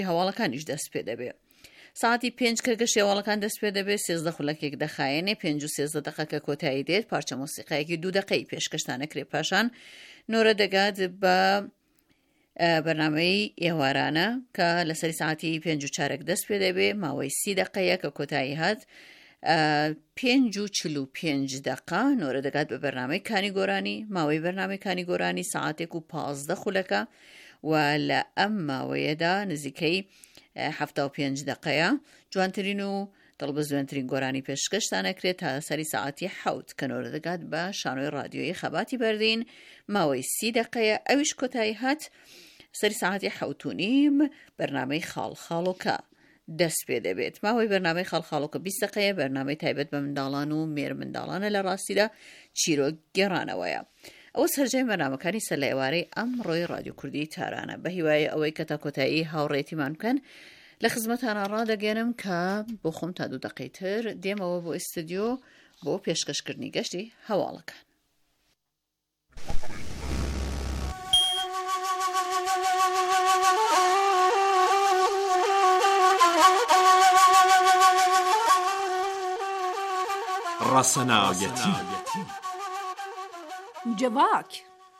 هەواڵەکانیش دەست پێ دەبێت. ساعتی 5 کە گەشت هەواڵەکان دەست پێ دەبێت 13 خولەکێک دەخایەنێ 5 و 13 دقەکە کۆتایی دێت پارچە مۆسیقایەکی 2 دقەی پێشکەشتانەکرێت پاشان نۆرە دەگات بە بەرنامەی ئێوارانە کە لەسەری ساعتی 5 و 4 دەست پێ دەبێت ماوەی 30 دقەیە کە کۆتایی هات 5 و 45 دقە نۆرە دەگات بە بەرنامەی کانی گۆرانی ماوەی بەرنامەی کانی گۆرانی ساعتێک و 15 خولەکە و لە ئەم ماوەیەدا نزیکەی 75 دقەیە جوانترین و دڵبەزوێنترین گۆرانی پێشکەشتانەکرێت تا سەری ساعتی 7 کە نۆرە دەگات بە شانۆی رادیۆیی خەباتی بەردین ماوەی 30 دقەیە ئەویش کۆتایی هات سەری ساعتی 7:30 بەرنامەی خاڵخاڵۆکە دەست پێ دەبێت ماوەی بەرنامەی خاڵخاڵۆکە 20 دقەیە بەرنامەی تایبەت بە منداڵان و مێر منداڵانە لە ڕاستیدا چیرۆک گێڕانەوەیە. ئەوە سەررجەی بەرنامەکانی سەر لە ئێوارەی ئەمڕۆی رادیۆ کوردی تارانە بە هیوای ئەوەی کە تا کۆتایی هاوڕێتیمان بکەن لە خزمەتانە ڕادەگەێنم کە بۆ خۆم تا 2 دقەی تر دێمەوە بۆ ئیستودیۆ بۆ پێشکەشکردنی گەشتی هەواڵەکان. ڕەسەناویەتی جواک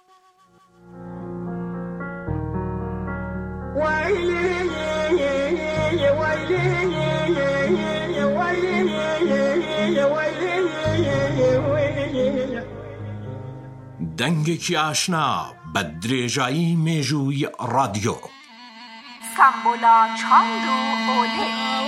دەنگێکی ئاشنا بە درێژایی مێژووی رادیۆ سامبۆلا چاند و ئۆلێ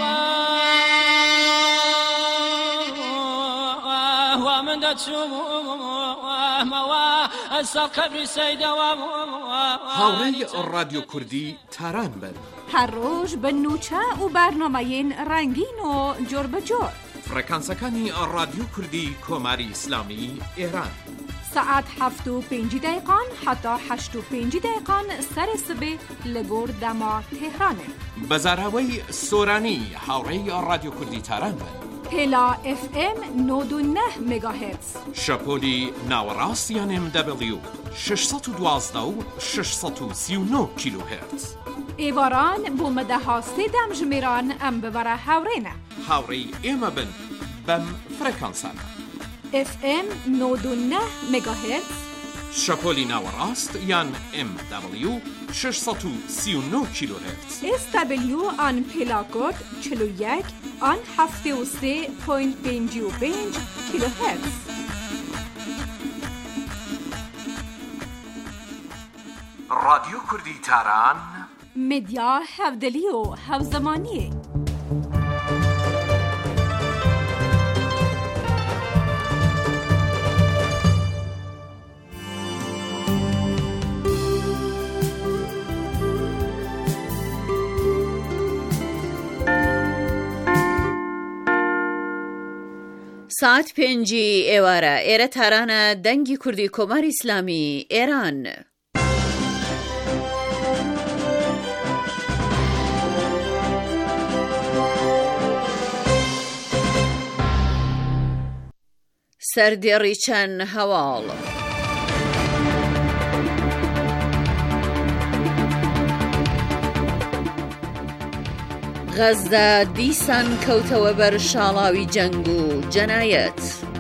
هاوڕێی رادیۆ کوردی تاران بن هەر ڕۆژ بە نوچە و بەرنامەیەن ڕەنگین و جۆر بەجۆر فڕێکانسەکانی رادیۆ کوردی کۆماری ئیسلامی ئێران ساعت 7:05 حتا 8:05 سەری سبێ لە گۆر دەما تێهرانێ بەزاراوەی سۆرانی هاوڕێی رادیۆ کوردی تاران بن پێلا FM 99 مگاهرتز شەپۆلی ناوەڕاست یان MW 612 و 639 کیلوهرتز ئێواران بۆ مەدەها سێدەم ژمێران ئەم ببەرە هاوڕێنە هاوڕێی ئێمە بن بەم فڕێکانسانە FM 99 مگاهرتز شەپۆلی ناوەڕاست یان MW 639 کیلوهرتز SW آن پێلاکۆد 41 آن 73.55 کیلوهرتز رادیۆ کوردی تاران مدیا هەودەلی و هەوزەمانیە ساعت 5 ئێوارە ئێرە تارانە دەنگی کوردی کۆماری ئیسلامی ئێران. سەردێڕی چەند هەواڵ غەزە دیسان کەوتەوە بەر شاڵاوی جەنگ و جەنایەت.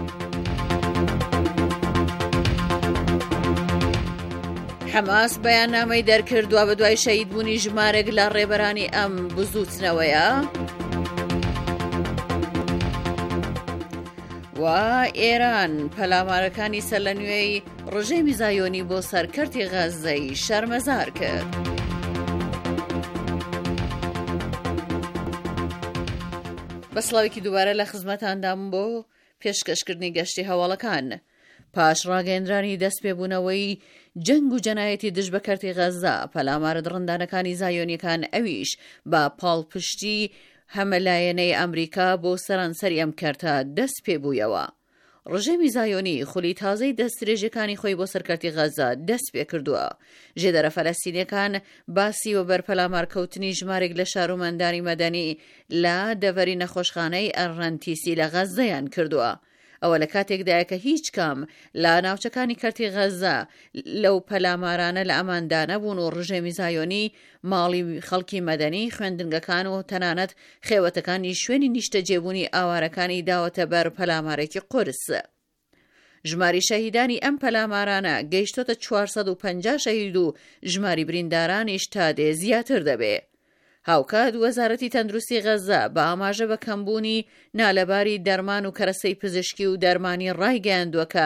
حەماس بەیاننامەی دەرکردووە بە دوای شەهیدبوونی ژمارەك لە ڕێبەرانی ئەم بزوتنەوەیە و ئێران پەلامارەکانی سەر لە نوێی ڕژێمی زایۆنی بۆ سەرکەرتی غەزەی شەرمەزار کرد. بەسڵاوێکی دووبارە لە خزمەتاندام بۆ پێشکەشکردنی گەشتی هەواڵەکان پاش ڕاگەیەندرانی دەست پێبوونەوەی جەنگ و جەنایەتی دژ بە کەرتی غەزە پەلامارە دڕندانەکانی زایۆنیەکان ئەویش بە پاڵپشتی هەمەلایەنەی ئەمریکا بۆ سەرانسەری ئەم کەرتە دەست پێبوویەوە. ڕژێمی زایۆنی خولی تازەی دەستدرێژەکانی خۆی بۆ سەرکەرتی غەزە دەست پێ کردووە. ژێدەرە فەلەستینیەکان باسی و بەرپەلامارکەوتنی ژمارێک لە شارۆمەندانی مەدەنی لە دەڤەری نەخۆشخانەی ئەرڕەنتیسی لە غەزەیان کردووە. ئەوە لە کاتێکدایە کە هیچ کام لە ناوچەکانی کەرتی غەزە لەو پەلامارانە لە ئەماندا نەبوون و ڕژێمی زایۆنی ماڵی خەڵکی مەدەنی خوێندنگەکان و تەنانەت خێوەتەکانی شوێنی نیشتە جێبوونی ئاوارەکانی داوەتە بەر پەلامارێکی قورس. ژماری شەهیدانی ئەم پەلامارانە گەیشتۆتە 450 شەهید و ژماری بریندارانیش تا دێ زیاتر دەبێ. هاوکات وەزارەتی تەندروستی غەزە بە ئاماژە بە کەمبوونی نالەباری دەرمان و کەرەسەی پزیشکی و دەرمانی ڕایگەیاندووە کە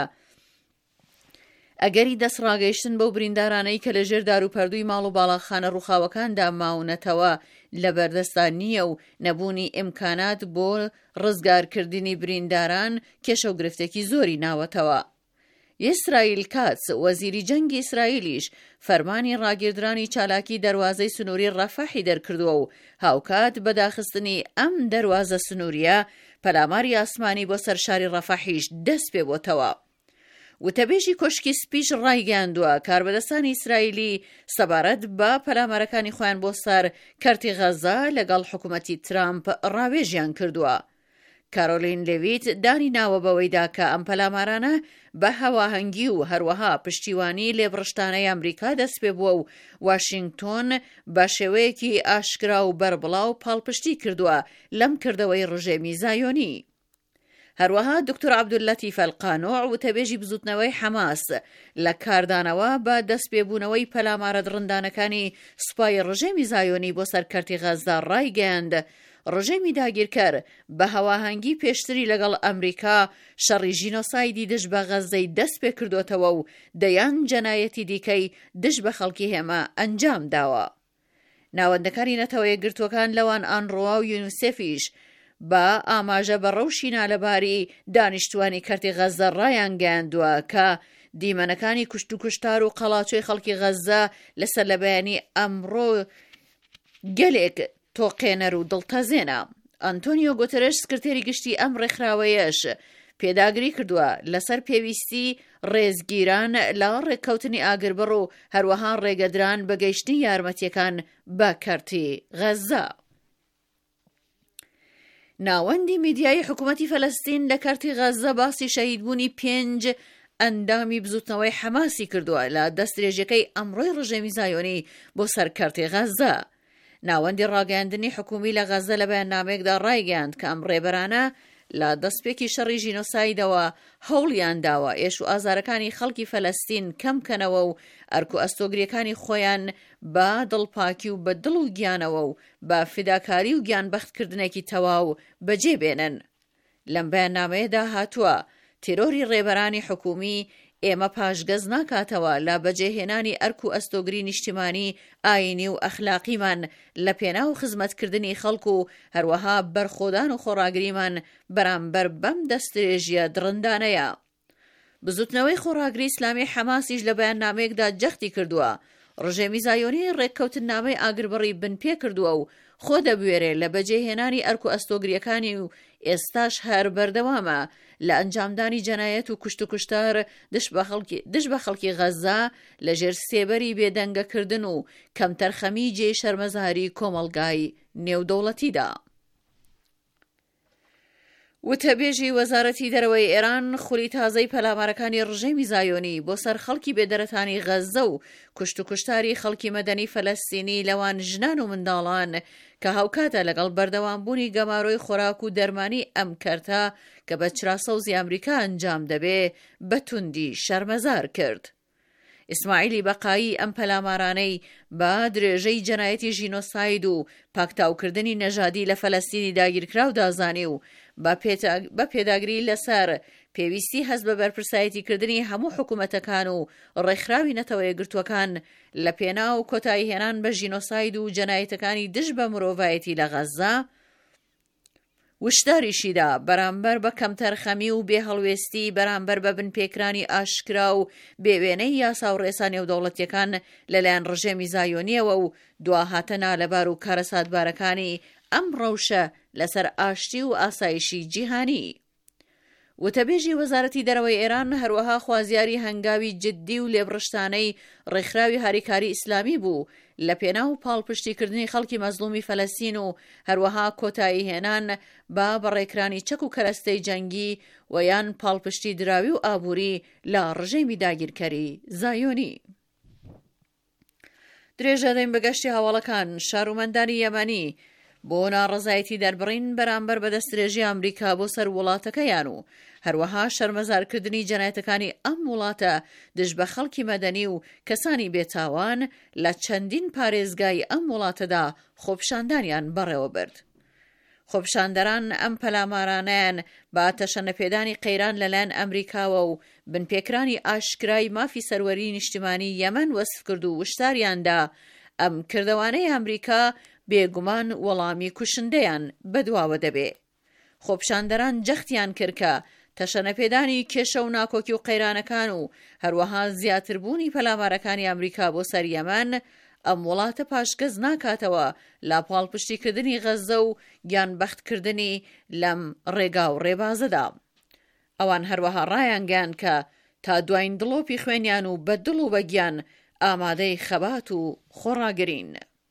ئەگەری دەستڕاگەیشتن بەو بریندارانەی کە لەژێر داروپەردووی ماڵ و باڵاخانە ڕووخاوەکاندا ماونەتەوە لە بەردەستان نییە و نەبوونی ئیمکانات بۆ ڕزگارکردنی برینداران کێشە و گرفتێکی زۆری ناوەتەوە. ئیسرائیل کاتس وەزیری جەنگی ئیسرائیلیش فەرمانی ڕاگیردرانی چالاکی دەروازەی سنووری ڕەفەحی دەرکردووە و هاوکات بەداخستنی ئەم دەروازە سنووریە پەلاماری ئاسمانی بۆ سەر شاری ڕەفەحیش دەست پێ بۆتەوە. وتەبێژی کۆشکی سپیش ڕایگەیاندووە کاربەدەستانی ئیسرائیلی سەبارەت بە پەلامارەکانی خۆیان بۆ سەر کەرتی غەزە لەگەڵ حکوومەتی ترامپ ڕاوێژیان کردووە. کارۆلین لێویت دانی ناوە بەوەیدا کە ئەم پەلامارانە بە هەواهەنگی و هەروەها پشتیوانی لێبڕشتانەی ئەمریکا دەست پێ بووە و واشنگتۆن بە شێوەیەکی ئاشکرا و بەربڵاو پاڵپشتی کردووە لەم کردەوەی ڕژێمی زایۆنی. هەروەها دکتۆر عەبدولەتیف ئەلقانۆع وتەبێژی بزوتنەوەی حەماس لە کاردانەوە بە دەست پێبوونەوەی پەلامارە درندانەکانی سوپای ڕژێمی زایۆنی بۆ سەر کەرتی غەزە ڕایگەیاند ڕژێمی داگیرکەر بە هەواهەنگی پێشتری لەگەڵ ئەمریکا شەڕی ژینۆسایدی دژ بە غەزەی دەست پێ کردوتەوە و دەیان جەنایەتی دیکەی دژ بە خەڵکی هێمە ئەنجام داوە. ناوەندەکانی نەتەوە یەکگرتووەکان لەوان ئانڕۆوا و یونیسێفیش بە ئاماژە بە ڕەوشی نالەباری دانیشتوانی کەرتی غەزە ڕایان گەیاندووە کە دیمەنەکانی کوشت و کوشتار و قەڵاچۆی خەڵکی غەزە لەسەر لە بەیانی ئەمڕۆ گەلێک تۆقێنەر و دڵتەزێنە. ئەنتۆنیۆ گوتەرێش سکرتێری گشتی ئەم ڕێکخراوەیەش پێداگری کردووە لەسەر پێویستی ڕێزگیران لە ڕێککەوتنی ئاگربڕ و هەروەها ڕێگەدران بە گەیشتنی یارمەتیەکان بە کەرتی غەزە. ناوەندی میدیای حکوومەتی فەلەستین لە کەرتی غەزە باسی شەهیدبوونی 5 ئەندامی بزوتنەوەی حەماسی کردووە لە دەستدرێژەکەی ئەمڕۆی ڕژێمی زایۆنی بۆ سەر کەرتی غەزە. ناوەندی ڕاگەیاندنی حکومی لە غەزە لە بەیاننامەیەکدا ڕایگەیاند کە ئەم ڕێبەرانە لە دەستپێکی شەڕی ژینۆسایدەوە هەوڵیان داوە ئێش و ئازارەکانی خەڵکی فەلەستین کەمکەنەوە و ئەرک و ئەستۆگریەکانی خۆیان بە دڵپاکی و بە دڵ و گیانەوە و بە فیداکاری و گیانبەختکردنێکی تەواو بەجێبێنن. لەم بەیاننامەیەدا هاتووە تیرۆری ڕێبەرانی حکومی ئێمە پاشگەز ناکاتەوە لە بەجێهێنانی ئەرک و ئەستۆگری نیشتیمانی ئاینی و ئەخلاقیمان لە پێناو خزمەتکردنی خەڵک و هەروەها بەرخۆدان و خۆڕاگریمان بەرامبەر بەم دەستدرێژیە درندانەیە. بزوتنەوەی خۆڕاگری ئیسلامی حەماسیش لە بەیاننامەیەکدا جەختی کردووە ڕژێمی زایۆنی ڕێککەوتن نامەی ئاگربڕی بنپێ کردووە و خۆ دەبوێرێ لە بەجێهێنانی ئەرک و ئەستۆگریەکانی و ئێستاش هەر بەردەوامە لە ئەنجامدانی جەنایەت و کوشت و کوشتار دژ بە خەڵکی غەزە لە ژێر سێبەری بێدەنگەکردن و کەمتەرخەمی جێ شەرمەزاری کۆمەڵگای نێودەوڵەتیدا. وتەبێژی وەزارەتی دەرەوەی ئێران خولی تازەی پەلامارەکانی ڕژێمی زایۆنی بۆ سەر خەڵکی بێدەرەتانی غەزە و کوشت و کوشتاری خەڵکی مەدەنی فەلەستینی لەوان ژنان و منداڵان کە هاوکاتە لەگەڵ بەردەوامبوونی گەماڕۆی خۆراک و دەرمانی ئەم کەرتە کە بە چراسەوزی ئەمریکا ئەنجام دەبێ بە توندی شەرمەزار کرد. ئیسماعیلی بەقایی ئەم پەلامارانەی بە درێژەی جەنایەتی ژینۆساید و پاکتاوکردنی نەژادی لە فەلەستینی داگیرکراو دازانی و بە پێداگری لەسەر پێویستی هەست بە بەرپرسایەتیکردنی هەموو حکوومەتەکان و ڕێکخراوی نەتەوە یەکگرتووەکان لە پێناو کۆتایی هێنان بە ژینۆساید و جەنایەتەکانی دژ بە مرۆڤایەتی لە غەزە وشداریشیدا بەرامبەر بە کەمتەرخەمی و بێهەڵوێستی بەرامبەر بە بنپێکرانی ئاشکرا و بێوێنەی یاسا و ڕێسا نێودەوڵەتیەکان لەلایەن ڕژێمی زایۆنیەوە و دواهاتە نالەبار و کارە سادبارەکانی ئەم ڕەوشە لەسەر ئاشتی و ئاسایشی جیهانی. وتەبێژی وەزارەتی دەرەوەی ئێران هەروەها خوازیاری هەنگاوی جددی و لێبڕشتانەی ڕێکخراوی هاریکاری ئیسلامی بوو لە پێناو پاڵپشتیکردنی خەڵکی مەزلومی فەلەستین و هەروەها کۆتایی هێنان بە بەڕێکرانی چەک و کەرەستەی جەنگی و یان پاڵپشتی دراوی و ئابووری لە ڕژێمی داگیرکەری زایۆنی. درێژە دەین بەگەشتی هەواڵەکان. شارومەندانی یەمەنی بۆ ناڕەزایەتی دەربڕین بەرامبەر بە دەستدرێژی ئەمریکا بۆ سەر وڵاتەکەیان و هەروەها شەرمەزارکردنی جەنایەتەکانی ئەم وڵاتە دژ بە خەڵکی مەدەنی و کەسانی بێتاوان لە چەندین پارێزگای ئەم وڵاتەدا خۆپشاندانیان بەڕێوە برد. خۆپشاندەران ئەم پەلامارانیان بە تەشەنەپێدانی قەیران لەلایەن ئەمریکاوە و بنپێکرانی ئاشکرای مافی سەروەری نیشتیمانی یەمەن وەسف کرد و وشتاریاندا ئەم کردەوانەی ئەمریکا بێگومان وەڵامی کوشندەیان بەدواوە دەبێ. خۆپشاندەران جەختیان کرد کە تەشەنەپێدانی کێشە و ناکۆکی و قەیرانەکان و هەروەها زیاتربوونی پەلامارەکانی ئەمریکا بۆ سەر یەمەن ئەم وڵاتە پاشگەز ناکاتەوە لە پاڵپشتیکردنی غەزە و گیانبەختکردنی لەم ڕێگا و ڕێبازەدا. ئەوان هەروەها ڕایانگەیاند کە تا دوایین دڵۆپی خوێنیان و بە دڵ و بەگیان ئامادەی خەبات و خۆڕاگرین.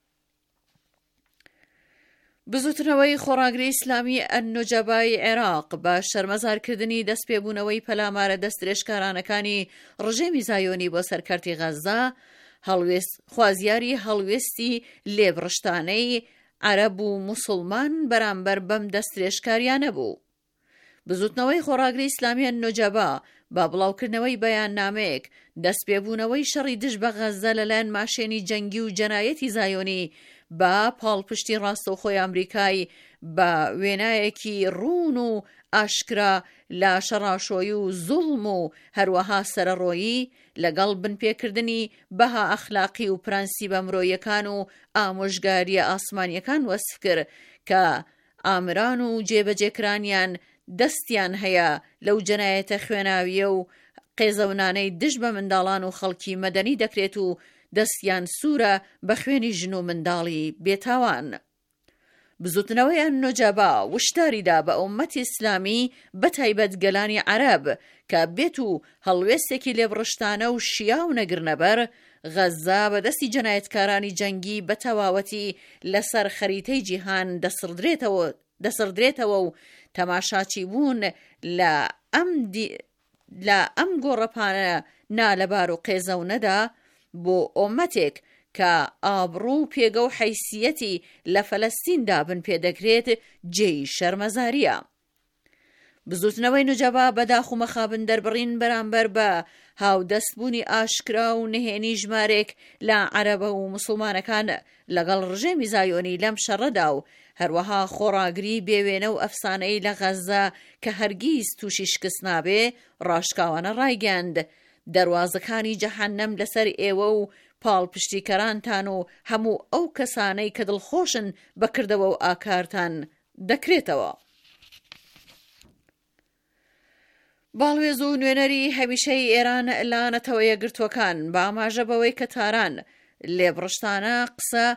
بزوتنەوەی خۆڕاگری ئیسلامی ئەننوجەبای عێراق بە شەرمەزارکردنی دەستپێبوونەوەی پەلامارە دەستدرێژکارانەکانی ڕژێمی زایۆنی بۆ سەرکەرتی غەزە خوازیاری هەڵوێستی لێبڕشتانەی عەرەب و موسڵمان بەرامبەر بەم دەستدرێژکاریانە بوو. بزوتنەوەی خۆڕاگری ئیسلامی ئەننوجەبا با بڵاوکردنەوەی بەیاننامەیەک دەستپێبوونەوەی شەڕی دژ بە غەزە لەلایەن ماشێنی جەنگی و جەنایەتی زایۆنی بە پاڵپشتی ڕاستەوخۆی ئەمریکای بە وێنایەکی ڕوون و ئاشکرا لە شەڕاشۆیی و زوڵم و هەروەها سەرەڕۆیی لەگەڵ بنپێکردنی بەها ئەخلاقی و پرەنسیبە مرۆییەکان و ئامۆژگاریە ئاسمانیەکان وەسف کرد کە ئامران و جێبەجێکرانیان دەستیان هەیە لەو جەنایەتە خوێناویە و قێزەونانەی دژ بە منداڵان و خەڵکی مەدەنی دەکرێت و دەستیان سوورە بە خوێنی ژن و منداڵی بێتاوان. بزوتنەوەی ئەننوجەبا وشتاریدا بە ئومەتی ئیسلامی بەتایبەت گەلانی عەرەب کە بێت و هەڵوێستێکی لێبڕشتانە و شیا و نەگرنەبەر غەزە بەدەستی جەنایەتکارانی جەنگی بە تەواوەتی لەسەر خەریتەی جیهان دەسڕدرێتەوە و تەماشاچی بوون لە ئەم گۆڕەپانە نالەبار و قێزەونەدا بۆ ئۆمەتێک کە ئابڕوو پێگە و حەیسیەتی لە فەلەستیندا بن پێدەکرێت جێی شەرمەزاریە. بزوتنەوەی نوجەبا بەداخ و مەخابن دەربڕین بەرامبەر بە هاودەستبوونی ئاشکرا و نهێنی ژمارێک لە عەرەبە و موسڵمانەکان لەگەڵ ڕژێمی زایۆنی لەم شەڕەدا و هەروەها خۆڕاگری بێوێنە و ئەفسانەی لە غەزە کە هەرگیز تووشی شکست نابێ ڕاشکاوانە ڕایگەاند دەواازەکانی جەحەنەم لەسەر ئێوە و پاڵپشتیکەرانتان و هەموو ئەو کەسانەی کە دڵخۆشن بەکردەوە و ئاکارتان دەکرێتەوە. باڵوێز و نوێنەری هەمیشەی ئێران لە نەتەوە یەکگرتووەکان بە ئاماژە بەوەی کە تاران لێبڕشتانە قسە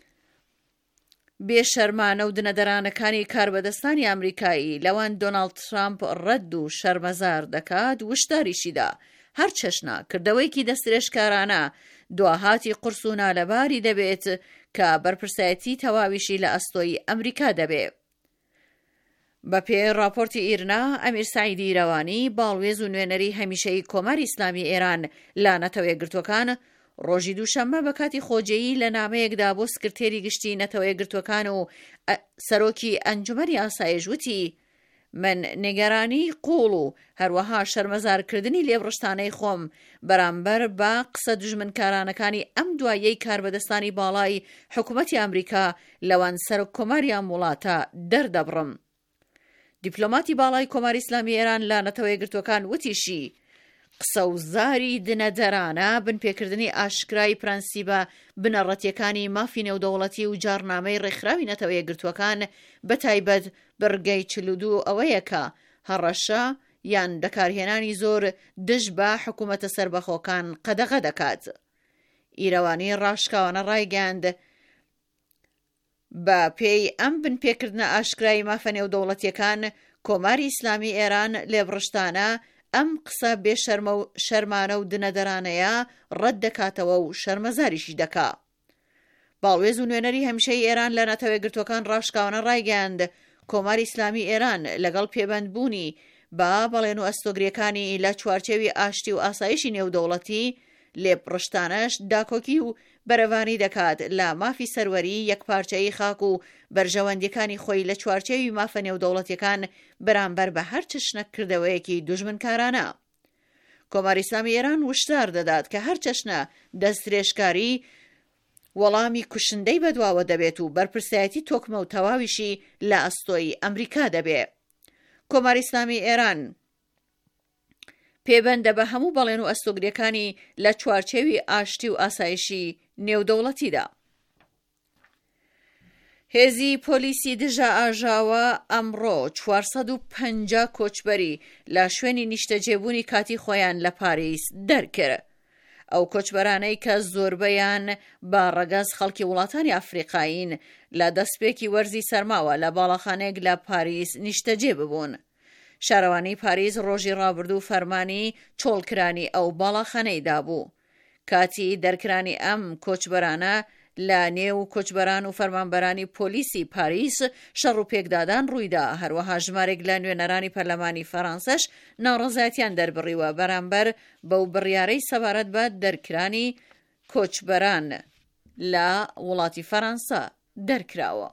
بێشەرمانە و دنەدەرانەکانی کاربەدەستانی ئەمریکایی لەوان دۆناڵد ترامپ ڕەد و شەرمەزار دەکات وشداریشیدا هەر چەشنا کردەوەیکی دەستدرێژکارانە دواهاتی قورس و نالەباری دەبێت کە بەرپرسایەتی تەواویشی لە ئەستۆی ئەمریکا دەبێت. بە پێ راپۆرتی ئیرنا ئەمیر سعیدی ئیرەوانی باڵوێز و نوێنەری هەمیشەی کۆماری ئیسلامی ئێران لا نەتەوە یەکگرتووەکان ڕۆژی دووشەممە بە کاتی خۆجێیی لە نامەیەکدا بۆ سکرتێری گشتی نەتەوە یەکگرتووەکان و سەرۆکی ئەنجومەنی ئاسایش وتی من نیگەرانی قوڵ و هەروەها شەرمەزارکردنی لێبڕشتانەی خۆم بەرامبەر بە قسە دژمنکارانەکانی ئەم دوایەی کاربەدەستانی باڵای حکوومەتی ئەمریکا لەوان سەر کۆماریان وڵاتە دەردەبڕم. دیپلۆماتی باڵای کۆماری ئیسلامی ئێران لە نەتەوە یەکگرتووەکان وتیشی قسە و زاری دنەدەرانە بنپێکردنی ئاشکرای پرەنسیبە بنەڕەتیەکانی مافی نێودەوڵەتی و جارنامەی ڕێکخراوی نەتەوە یەکگرتووەکان بەتایبەت بەرگەی 42 ئەوەیە کە هەڕەشە یان بەکارهێنانی زۆر دژ بە حکوومەتە سەربەخۆکان قەدەغە دەکات. ئیرەوانی ڕاشکاوانە ڕایگەاند بە پێی ئەم بنپێکردنە ئاشکرای مافە نێودەوڵەتیەکان کۆماری ئیسلامی ئێران لێبڕشتانە ئەم قسە بێشەرمانە و دنەدەرانەیە ڕەت دەکاتەوە و شەرمەزاریشی دەکا. باڵێز و نوێنەری هەمیشەی ئێران لە نەتەوە گرتوەکان ڕاشکاوانە ڕایگەاند کۆماری ئیسلامی ئێران لەگەڵ پێبەندبوونی با بەڵێن و ئەستۆگریەکانی لە چوارچێوی ئاشتی و ئاسایشی نێودەوڵەتی لێپڕشتانەش داکۆکی و بەرەوانی دەکات لە مافی سەروەری یەکپارچەیی خاک و بەرژەوەندیەکانی خۆی لە چوارچێوی مافە نێودەوڵەتیەکان بەرامبەر بە هەر چ شنەکردەوەیەکی دوژمنکارانە. کۆماری ئیسلامی ئێران وشدار دەدات کە هەر چەشنە دەستدرێژکاری وەڵامی کوشندەی بەدواوە دەبێت و بەرپرسایەتی تۆکمە و تەواویشی لە ئەستۆی ئەمریکا دەبێت. کۆماری ئیسلامی ئێران پێبەندە بە هەموو بەڵێن و ئەستۆگریەکانی لە چوارچێوی ئاشتی و ئاسایشی نێودەوڵەتیدا. هێزی پۆلیسی دژە ئاژاوە ئەمڕۆ 450 کۆچبەری لە شوێنی نیشتەجێبوونی کاتی خۆیان لە پاریس دەرکرد. ئەو کۆچبەرانەی کە زۆربەیان با ڕەگەز خەڵکی وڵاتانی ئەفریقاین لە دەستپێکی وەرزی سەرماوە لە باڵەخانەیەک لە پاریس نیشتەجێ ببوون. شارەوانی پاریس ڕۆژی ڕابردوو فەرمانی چۆڵکرانی ئەو باڵەخانەی دابوو. کاتی دەرکرانی ئەم کۆچبەرانە لە نێو کۆچبەران و فەرمانبەرانی پۆلیسی پاریس شەڕ و پێکدادان ڕوویدا. هەروەها ژمارێک لە نوێنەرانی پەرلەمانی فەڕەنسەش ناڕەزایەتیان دەربڕیوە بەرامبەر بەو بڕیارەی سەبارەت بە دەرکرانی کۆچبەران لە وڵاتی فەڕەنسا دەرکراوە.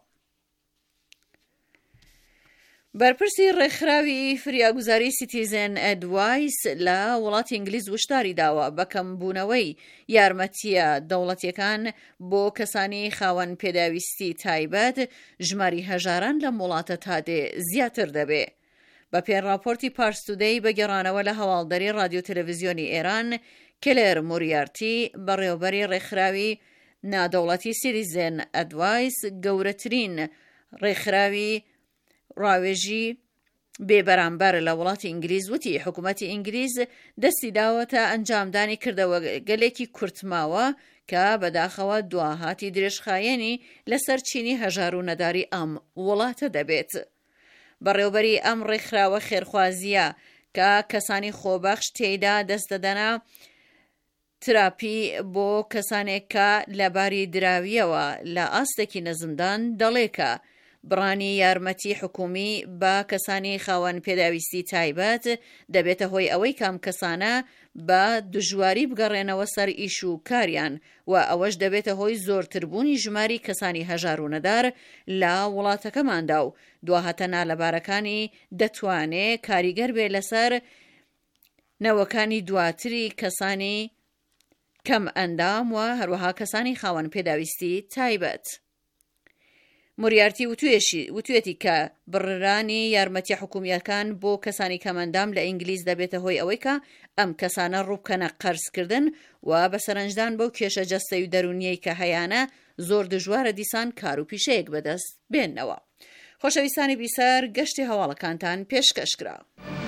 بەرپرسی ڕێکخراوی فریاگوزاری سیتیزن ئەدوایس لە وڵاتی ئینگلیز وشداری داوە بە کەمبوونەوەی یارمەتیە دەوڵەتیەکان بۆ کەسانی خاوەن پێداویستی تایبەت ژماری هەژاران لە وڵاتە تادێ زیاتر دەبێت. بە پێی راپۆرتی پارستودەی بەگەڕانەوە لە هەواڵدەری رادیۆ تەلەڤیزیۆنی ئێران کلێر موریارتی بەڕێوەبەری ڕێکخراوی نادەوڵەتی سیتیزن ئەدوایس گەورەترین ڕێکخراوی ڕاوێژی بێبەرامبەر لە وڵاتی ئینگلیز وتی حکوومەتی ئینگلیز دەستی داوەتە ئەنجامدانی کردەوە گەلێکی کورتماوە کە بەداخەوە دواهاتی درێژخایەنی لەسەر چینی هەژار و نەداری ئەم وڵاتە دەبێت. بەڕێوەبەری ئەم ڕێکخراوە خێرخوازیە کە کەسانی خۆبەخش تێیدا دەست دەدەنە تراپی بۆ کەسانێک کە لەباری دراویەوە لە ئاستێکی نەزمدان دەڵێکە بڕانی یارمەتی حکومی بە کەسانی خاوەن پێداویستی تایبەت دەبێتە هۆی ئەوەی کام کەسانە بە دژواری بگەڕێنەوە سەر ئیش و کاریان و ئەوەش دەبێتە هۆی زۆرتربوونی ژماری کەسانی هەژار و نەدار لە وڵاتەکەماندا و دواهاتە نالەبارەکانی دەتوانێت کاریگەر بێ لەسەر نەوەکانی دواتری کەسانی کەم ئەندام و هەروەها کەسانی خاوەن پێداویستی تایبەت. موریارتی وتوێتی کە بڕرانی یارمەتی حکومیەکان بۆ کەسانی کەمەندام لە ئینگلیز دەبێتە هۆی ئەوەی کە ئەم کەسانە ڕووبکەنە قەرزکردن و بە سەرنجدان بەو کێشە جەستەی و دەرونیەی کە هەیانە زۆر دژوارە دیسان کار و پیشەیەک بەدەست بێننەوە. خۆشەویستانی بیسەر گەشتی هەواڵەکانتان پێشکەشکرا.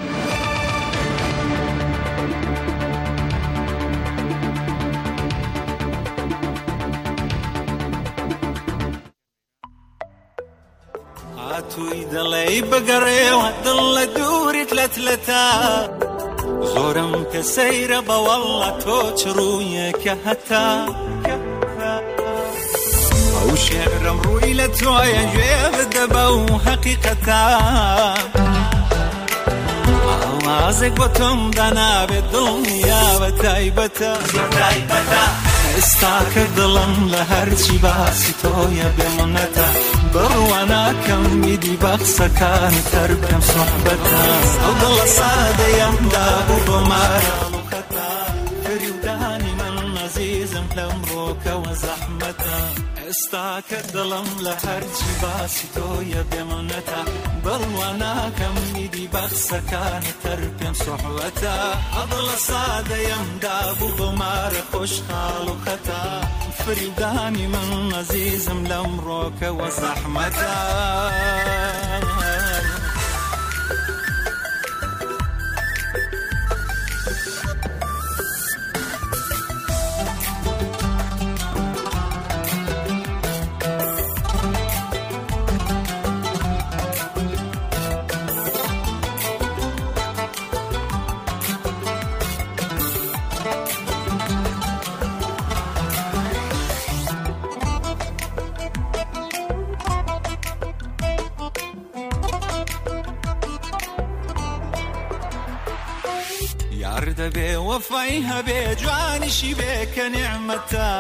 توی دڵێ بگەڕێوە دڵ لە دووریت لەتلەتا زۆرم کە سەیرە بەوەڵە تۆ چ ڕوویەکە هەتا ئەو شێرم ڕووی لە تۆیە گوێ بدە بەو حەقیقەتا ئاوازێک بۆ تۆم دانابێت دڵنیا بە تایبەتە ئێستا کە دڵم لە هەرچی باسی تۆیە بێمنەتە بڕواناکەم میدی بەخسەکانی تەر پێم سۆحبەتە ئەو دڵە سادەیەم دابوو بۆ مارەڵوخەتا فریودانی من عەزیزم لەم ڕۆکەوە زەحمەتە ئێستا کە دڵم لە هەرچی باسی تۆیە بێمنەتە بڕواناکەم میدی بەخسەکانی تەر پێم سۆحبەتە ئەو دڵە سادەیەم دابوو بۆ مارە خۆشحاڵ و خەتا فریودانی من عەزیزم لەم ڕۆکەوە زەحمەتە دەبێ وەفای هەبێ جوانیشی بێ کە نعمەتە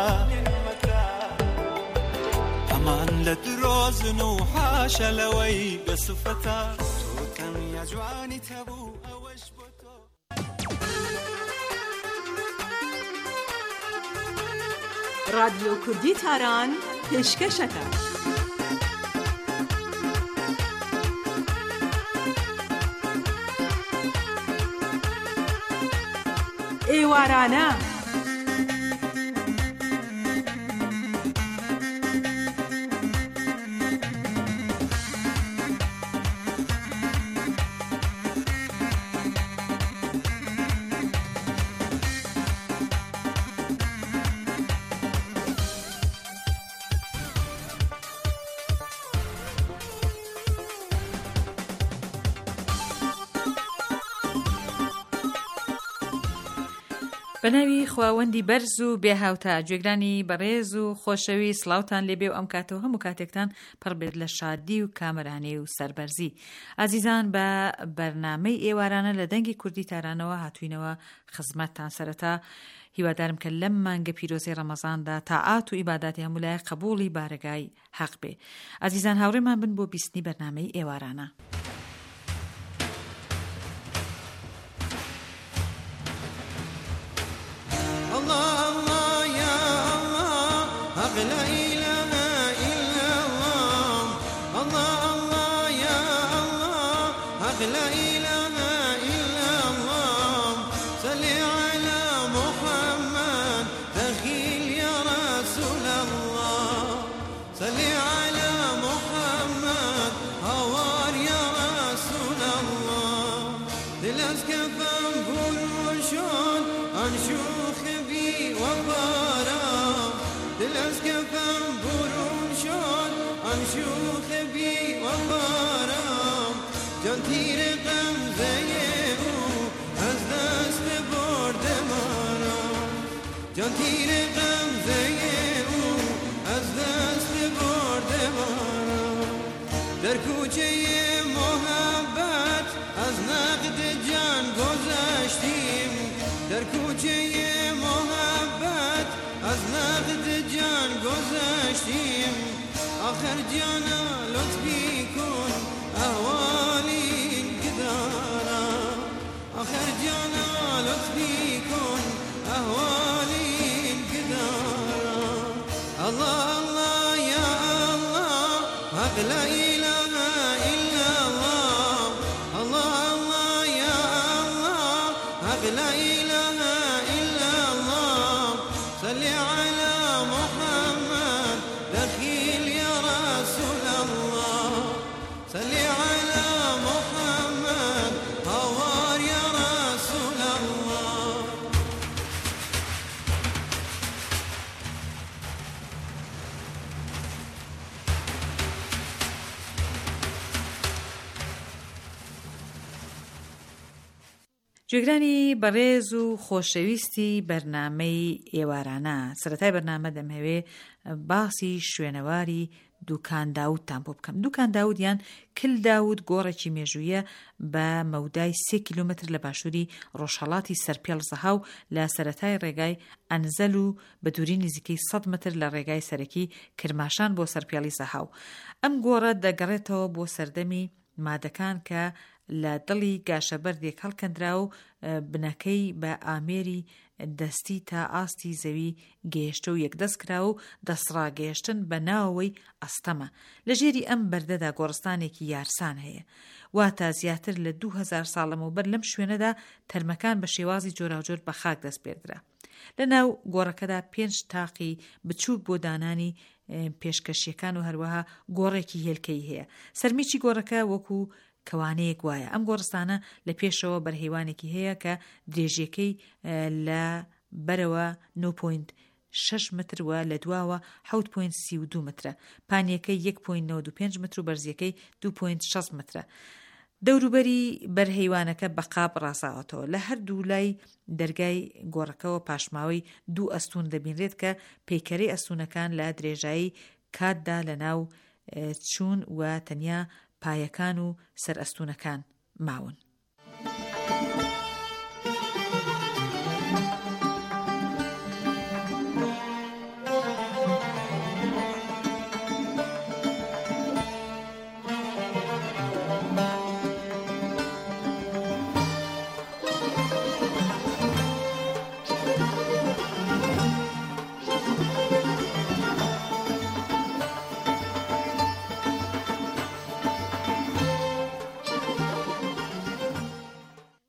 هەمان لە درۆزن و حاشە لەوەی بەسوفەتە تۆ تەنیا جوانی تەبوو ئەوەش بۆ تۆ. رادیۆ کوردی تاران پێشکەشەکە. ئێوارانە بەناوی خواوەندی بەرز و بێهاوتا گوێگرانی بەڕێز و خۆشەوی سڵاوتان لێبێ و ئەم کاتەوە هەموو کاتێکتان پڕبێت لە شادی و کامەرانەی و سەربەرزی. ئازیزان بە بەرنامەی ئێوارانە لە دەنگی کوردی تارانەوە هاتووینەوە خزمەتتان. سەرەتا هیوادارم کە لەم مانگە پیرۆزەی ڕەمەزاندا تاعات و ئیباداتی هەموو لای قبوڵی بارگای حەق بێ. ئازیزان هاوڕێمان بن بۆ بیستنی بەرنامەی ئێوارانە. در کوچه محبت از نقد جان گذشتیم، در کوچه محبت از نقد جان گذشتیم. آخر جانا لطفی کن احوالی که دارم، آخر جانا لطفی کن احوالی که دارم. الله الله یا الله حق لا اله الا الله، الله الله یا الله حق لا اله الا الله. صل على محمد دخيل يا رسول الله، صل على محمد هوار يا رسول الله. گوێگرانی بەڕێز و خۆشەویستی بەرنامەی ئێوارانە، سەرەتای بەرنامە دەمەوێ باسی شوێنەواری دوکان داودتان بۆ بکەم. دوکان داود یان کل داود گۆڕێکی مێژوویە بە مەودای 3 کیلومتر لە باشووری ڕۆژهەڵاتی سەرپێڵ زەهاو لە سەرەتای ڕێگای ئەنزەل و بە دووری نزیکەی 100 متر لە ڕێگای سەرەکی کرماشان بۆ سەرپێڵی زەهاو. ئەم گۆڕە دەگەڕێتەوە بۆ سەردەمی مادەکان کە لە دڵی گاشەبەردێک هەڵکەندرا و بنەکەی بە ئامێری دەستی تا ئاستی زەوی گەیشتە و یەکدەست کرا و دەسڕاگەیشتن بە ناوەوەی ئەستەمە. لە ژێری ئەم بەردەدا گۆڕستانێکی یارسان هەیە، واتە زیاتر لە 2000 ساڵ لەمەوبەر لەم شوێنەدا تەرمەکان بە شێوازی جۆراوجۆر بە خاک دەست پێدرا. لە ناو گۆڕەکەدا 5 تاقی بچووک بۆ دانانی پێشکەشیەکان و هەروەها گۆڕێکی هێلکەی هەیە. سەرمیچی گۆڕەکە وەکو کەوانەیەک وایە. ئەم گۆڕستانە لە پێشەوە بەرهەیوانێکی هەیە کە درێژیەکەی لە بەرەوە 9.6 متر و لە دواوە 7.32 مترە، پانیەکەی 1.95 متر و بەرزیەکەی 2.6 مترە. دەوروبەری بەرهەیوانەکە بە قاپ ڕاستاوەتەوە. لە هەردوو لای دەرگای گۆڕەکەەوە پاشماوەی 2 ئەستون دەبینرێت کە پەیکەرەی ئەستونەکان لە درێژایی کاتدا لە ناو چوون و تەنیا پایەکان و سەر ئەستونەکان ماون.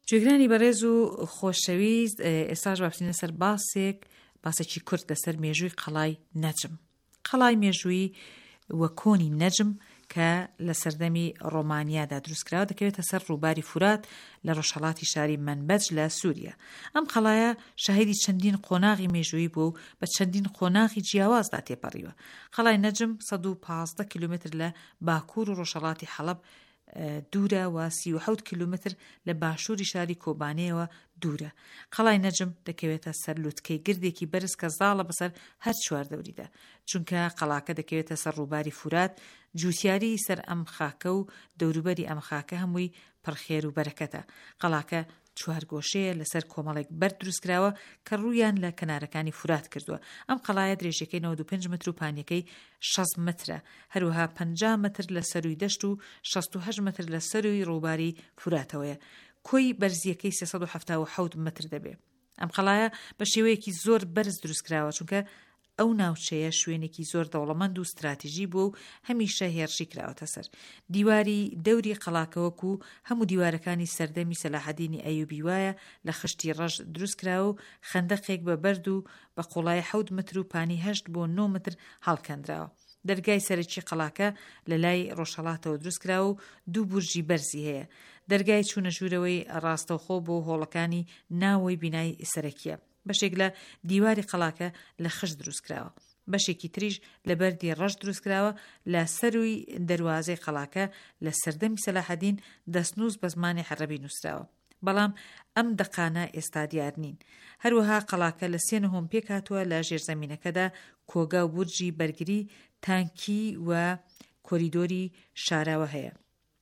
گوێگرانی بەڕێز و خۆشەویست، ئێستاش بابچینە سەر باسێکی کورت لەسەر مێژووی قەڵای نەجم. قەڵای مێژووی وە کۆنی نەجم کە لە سەردەمی ڕۆمانیادا دروستکراوە، دەکەوێتە سەر ڕووباری فورات لە ڕۆژهەڵاتی شاری منبەج لە سووریا. ئەم قەڵایە شاهێدی چەندین قۆناغی مێژووی بوو و بە چەندین قۆناغی جیاوازدا تێپەڕیوە. قەڵای نەجم 115 کیلومتر لە باکوور و ڕۆژهەڵاتی حەڵەب دوورە و 37 کیلومتر لە باشووری شاری کۆبانەیەوە دوورە. قەڵای نەجم دەکەوێتە سەر لوتکەی گردێکی بەرز کە زاڵە بەسەر هەر چواردەوریدا، چونکە قەڵاکە دەکەوێتە سەر ڕووباری فورات. جوتیاری سەر ئەم خاکە و دەوروبەری ئەم خاکە هەمووی پڕخێر و بەرەکەتە. قەڵاکە چوارگۆشەیە لەسەر کۆمەڵێک بەر دروستکراوە کە ڕوویان لە کەنارەکانی فورات کردووە. ئەم قەڵایە درێژەکەی 95 متر و پانیەکەی 60 مترە، هەروەها 50 متر لە سەروی دەشت و 68 متر لە سەروی ڕووباری فوراتەوەیە. کۆی بەرزیەکەی 377 متر دەبێت. ئەم قەڵایە بە شێوەیەکی زۆر بەرز دروستکراوە، چونکە ئەو ناوچەیە شوێنێکی زۆر دەوڵەمەند و استراتیژی بوو و هەمیشە هێرشی کراوەتە سەر. دیواری دەوری قەڵاکەوەکو هەموو دیوارەکانی سەردەمی سەلاحەدینی ئەیوبی وایە لە خشتی ڕەش دروستکراوە و خەندەقێک بە بەرد و بە قوڵای 7 متر و پانی 8 بۆ 9 متر هەڵکەندراوە. دەرگای سەرەکی قەڵاکە لە لای ڕۆژهەڵاتەوە دروستکراوە و 2 بورجی بەرزی هەیە. دەرگای چوونە ژوورەوەی ڕاستەوخۆ بۆ هۆڵەکانی ناوەی بینای سەرەکیە. بەشێک لە دیواری قەڵاکە لە خشت دروستکراوە، بەشێکی تریش لە بەردی ڕەش دروستکراوە لە سەروی دەروازەی قەڵاکە لە سەردەمی سەلاحەدین دەستنووس بە زمانی عەرەبی نووسراوە، بەڵام ئەم دەقانە ئێستا دیار نین. هەروەها قەڵاکە لە 3 پێک هاتووە لە ژێرزەمینەکەدا کۆگا و بورجی بەرگری، تانکی و کۆریدۆری شاراوە هەیە.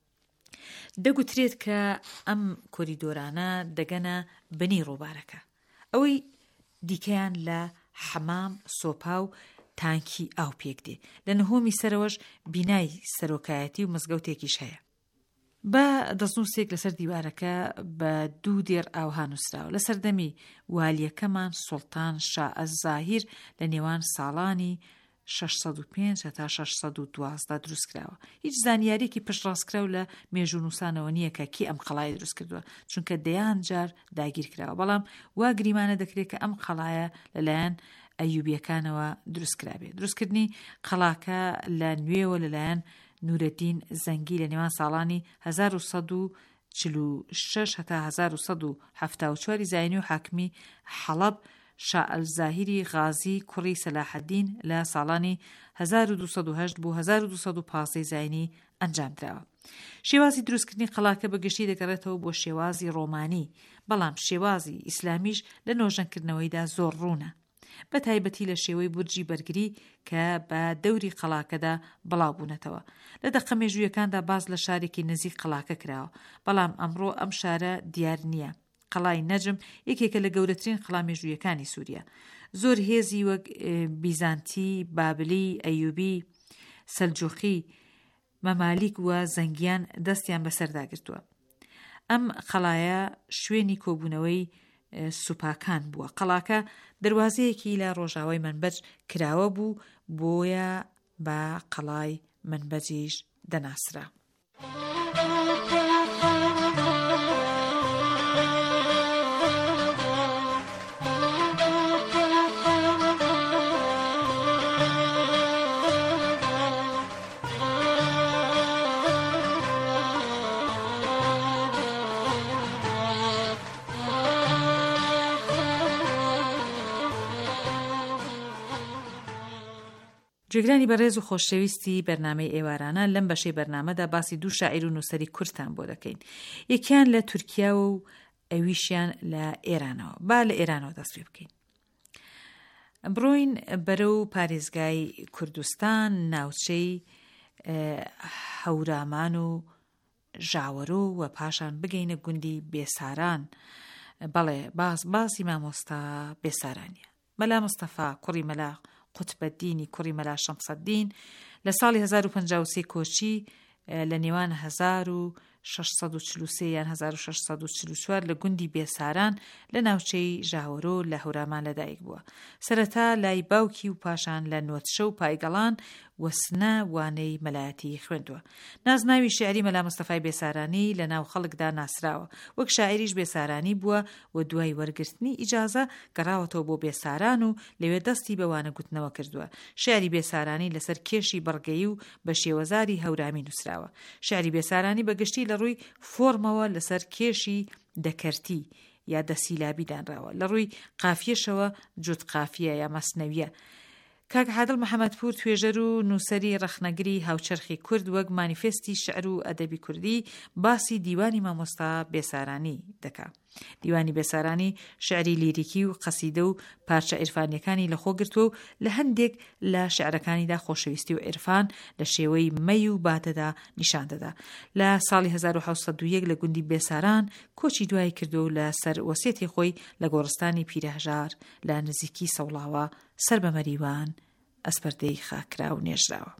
دەگوترێت کە ئەم کۆریدۆرانە دەگەنە بنی ڕووبارەکە. ئەوەی دیکەیان لە حەمام، سۆپا و تانکی ئاو پێک دێ. لە نهۆمی سەرەوەش بینای سەرۆکایەتی و مزگەوتێکیش هەیە. بە دەستنووسێک لەسەر دیوارەکە بە 2 دێر ئاوها نووسراوە. لە سەردەمی والیەکەمان سوڵتان شاه ئەز-زاهیر لە نێوان ساڵانی 605 تا 612 دروستکراوە. هیچ زانیارێکی پشتڕاستکراو لە مێژوونووسانەوە نییە کە کی ئەم قەڵایە دروست کردووە، چونکە دەیان جار داگیر کراوە، بەڵام وا گریمانە دەکرێت کە ئەم قەڵایە لەلایەن ئەیوبیەکانەوە دروستکرابێت. دروستکردنی قەڵاکە لە نوێوە لەلایەن نورەدین زەنگی لە نێوان ساڵانی 1146 تا 1174 زاینی و حاکمی حەڵەب شاه ئەل-زاهیری غازی کوڕی سەلاحەدین لە ساڵانی 1208 بۆ 1215 زاینی ئەنجامدراوە. شێوازی دروستکردنی قەڵاکە بەگشتی دەگەڕێتەوە بۆ شێوازی ڕۆمانی، بەڵام شێوازی ئیسلامیش لە نۆژەنکردنەوەیدا زۆر ڕوونە، بە تایبەتی لە شێوەی بورجی بەرگری کە بە دەوری قەڵاکەدا بڵاو بوونەتەوە. لە دەقە مێژوویەکاندا باز لە شارێکی نزیک قەڵاکە کراوە، بەڵام ئەمڕۆ ئەم شارە دیار نییە. قەڵای نەجم یەکێکە لە گەورەترین قەڵا مێژوویەکانی سووریا. زۆر هێزی وەک بیزانتی، بابلی، ئەیوبی، سەلجوقی، مەمالیک و زەنگیان دەستیان بەسەرداگرتووە. ئەم قەڵایە شوێنی کۆبوونەوەی سوپاکان بووە. قەڵاکە دەواازەیەکی لە ڕۆژاوای منبەج کراوە بوو، بۆیە بە قەڵای منبەجیش دەناسرا. جێگرانی بەڕێز و خۆشەویستی بەرنامەی ئێوارانە، لەم بەشەی بەرنامەدا باسی 2 شاعیر و نووسەری کورتان بۆ دەکەین. یەکیان لە تورکیا و ئەویشیان لە ئێرانەوە. با لە ئێرانەوە دەست پێ بکەین. بڕۆین بەرەو پارێزگای کوردستان، ناوچەی هەورامان و ژاوەرۆ و پاشان بگەینە گوندی بێساران. بەڵێ باسی مامۆستا بێسارانیە. مەلا مستەفا کوڕی مەلا قوتبەدینی کوڕی مەلا شەمسەدین لە ساڵی 1053 کۆچی لە نێوان 1643 یان 1644 لە گوندی بێساران لە ناوچەی ژاوەرۆ لە هەورامان لەدایک بووە. سەرەتا لای باوکی و پاشان لە نوتشە و پایگەڵان وەسنە وانەی مەلایەتی خوێندووە. نازناوی شێعری مەلا مستەفای بێسارانی لە ناو خەڵکدا ناسراوە، وەک شاعریش بێسارانی بووە و دوای وەرگرتنی ئیجازە گەڕاوەتەوە بۆ بێساران و لەوێ دەستی بەوانە گوتنەوە کردووە. شێعری بێسارانی لەسەر کێشی بەڕگەیی و بە شێوەزاری هەورامی نووسراوە. شێعری بێسارانی بەگشتی لە ڕووی فۆرمەوە لەسەر کێشی دەکەرتی یا دەسیلابی دانراوە، لە ڕووی قافیەشەوە جوت قافیە یا مەسنەویە. کاک عادڵ محەممەدپور توێژەر و نووسەری ڕەخنەگری هاوچەرخی کورد وەک مانیفێستی شعر و ئەدەبی کوردی باسی دیوانی مامۆستا بێسارانی دەکا. دیوانی بێسارانی شعری لیریکی و قەسیدە و پارچە عیرفانیەکانی لەخۆ گرتووە و لە هەندێک لە شعرەکانیدا خۆشەویستی و عیرفان لە شێوەی مەی و باتەدا نیشان دەدا. لە ساڵی 1970 لە گوندی بێساران کۆچی دوای کردو و لە سەر وەسیەتی خۆی لە گۆڕستانی پیرەهژار لە نزیکی سەوڵاوە سەر بە مەریوان ئەسپەردەی خاکرا و نێژراوە.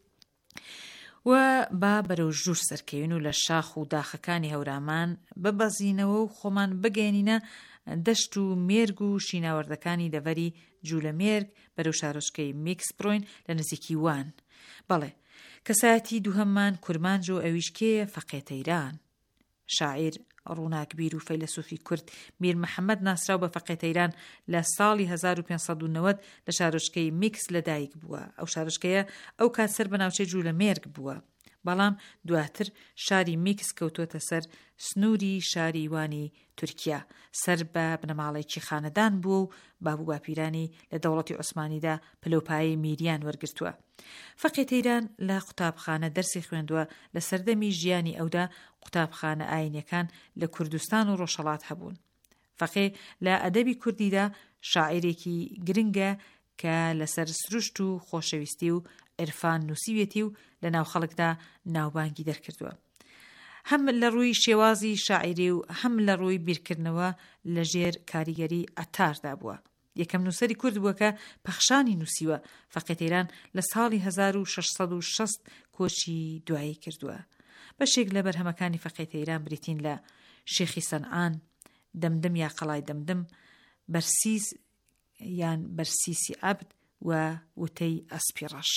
و با بەرەو ژوور سەرکەوین و لە شاخ و داخەکانی هەورامان ببەزینەوە و خۆمان بگەێنینە دەشت و مێرگ و شیناوەردەکانی دەڤەری جوولەمێرگ بەرەو شارۆچکەی میکس بڕۆین لە نزیکی وان. بەڵێ کەسایەتی دووهەممان کورمانج و ئەویش کێیە؟ فەقێتەیران. شاعیر ڕووناکبیر و فەیلسوفی کورد میر محەممەد ناسراو بە فەقێتەیران لە ساڵی 1590 لە شارۆچکەی میکس لەدایک بووە. ئەو شارۆچکەیە ئەو کات سەر بە ناوچەی جوولەمێرگ بووە، بەڵام دواتر شاری میکس کەوتۆتە سەر سنووری شاری وانی تورکیا، سەر بە بنەماڵێکی خانەدان بوو و بابوو باپیرانی لە دەوڵەتی عوسمانیدا پلۆپایی میریان وەرگرتووە. فەقێتەیران لە قوتابخانە دەرسی خوێندووە. لە سەردەمی ژیانی ئەودا قوتابخانە ئاینیەکان لە کوردستان و ڕۆژهەڵات هەبوون. فەقێ لە ئەدەبی کوردیدا شاعیرێکی گرنگە کە لەسەر سروشت و خۆشەویستی و عرفان نووسیوێتی و لە ناو خەڵکدا ناوبانگی دەرکردووە، هەم لە ڕووی شێوازی شاعیری و هەم لە ڕووی بیرکردنەوە لە ژێر کاریگەری ئەتاردا بووە. یەکەم نووسەری کورد بووە کە پەخشانی نووسیوە. فەقێتەیران لە ساڵی 1660 کۆچی دوایی کردووە. بەشێک لە بەرهەمەکانی فەقێتەیران بریتین لە شێخی سەنعان، دەمدم یا قەڵای دەمدم، بەرسیس یان بەرسیسی عەبد و وتەی ئەسپی ڕەش.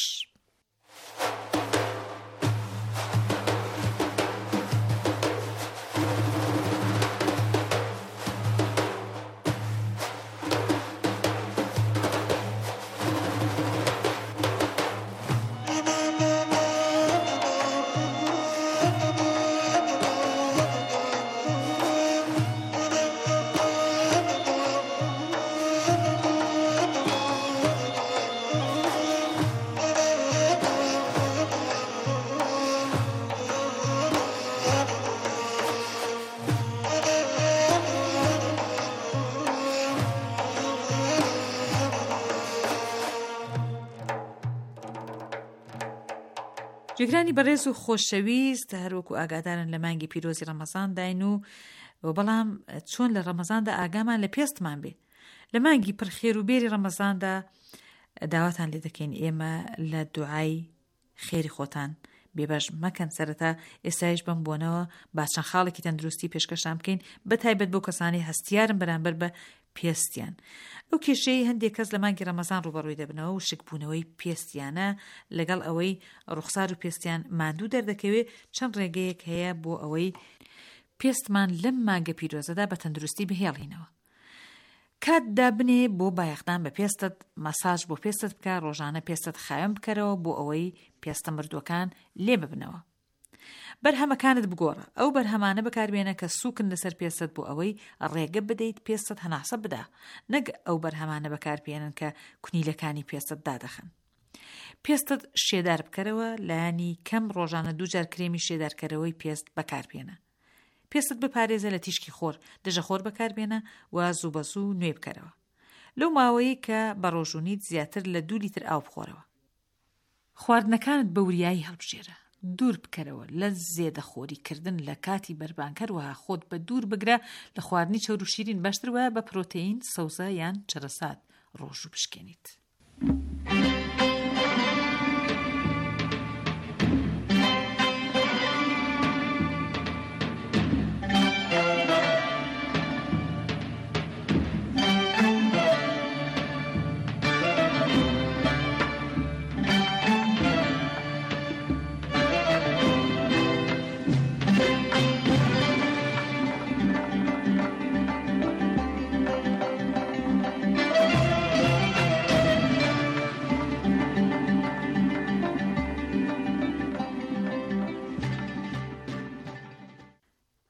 جێگرانی بەڕێز و خۆشەویست، هەروەکو ئاگادارن لە مانگی پیرۆزی ڕەمەزان داین و بەڵام چۆن لە ڕەمەزاندا ئاگامان لە پێستمان بێ. لە مانگی پرخێر و بێری ڕەمەزاندا داواتان لێ دەکەین ئێمە لە دوعای خێری خۆتان بێبەش مەکەن. سەرەتا ئێستایش بم بۆنەوە با چەند خاڵێکی تەندروستی پێشکەشان بکەین، بەتایبەت بۆ کەسانی هەستیارن بەرامبەر بە پێستیان. ئەو کێشەی هەندێک کەس لە مانگی ڕەمەزان ڕوبەڕووی دەبنەوە و شکبوونەوەی پێستیانە لەگەڵ ئەوەی ڕوخسار و پێستیان ماندوو دەردەکەوێت. چەند ڕێگەیەک هەیە بۆ ئەوەی پێستمان لەم مانگە پیرۆزەدا بە تەندروستی بهێڵینەوە. کات دابنێ بۆ بایەختان بە پێستت، مەساج بۆ پێستت بکە، ڕۆژانە پێستت خاوێن بکەرەوە بۆ ئەوەی پێستە مردووەکان لێ ببنەوە. بەرهەمەکانت بگۆڕە، ئەو بەرهەمانە بەکاربێنە کە سووکن لەسەر پێستت بۆ ئەوەی ڕێگە بدەیت پێستت هەناسە بدا، نەک ئەو بەرهەمانە بەکاربێنن کە کونیلەکانی پێستت دادەخن. پێستت شێدار بکەرەوە، لایانی کەم ڕۆژانە 2 جار کرێمی شێدارکەرەوەی پێست بەکاربێنە. پێستت بپارێزە لە تیشکی خۆر، دژە خۆر بەکاربێنە و زوو بە زوو نوێ بکەرەوە. لەو ماوەیە کە بە ڕۆژوونیت زیاتر لە 2 لیتر ئاو بخۆرەوە. خواردنەکانت بە وریایی هەڵبژێرە، دوور بکەرەوە لە زێدەخۆریکردن لە کاتی بەربانکەر وها خۆت بە دوور بگرە لە خواردنی چەور و شیرین، باشتر وایە بە پرۆتەین، سەوزە یان چەرەسات ڕۆژوو بشکێنیت.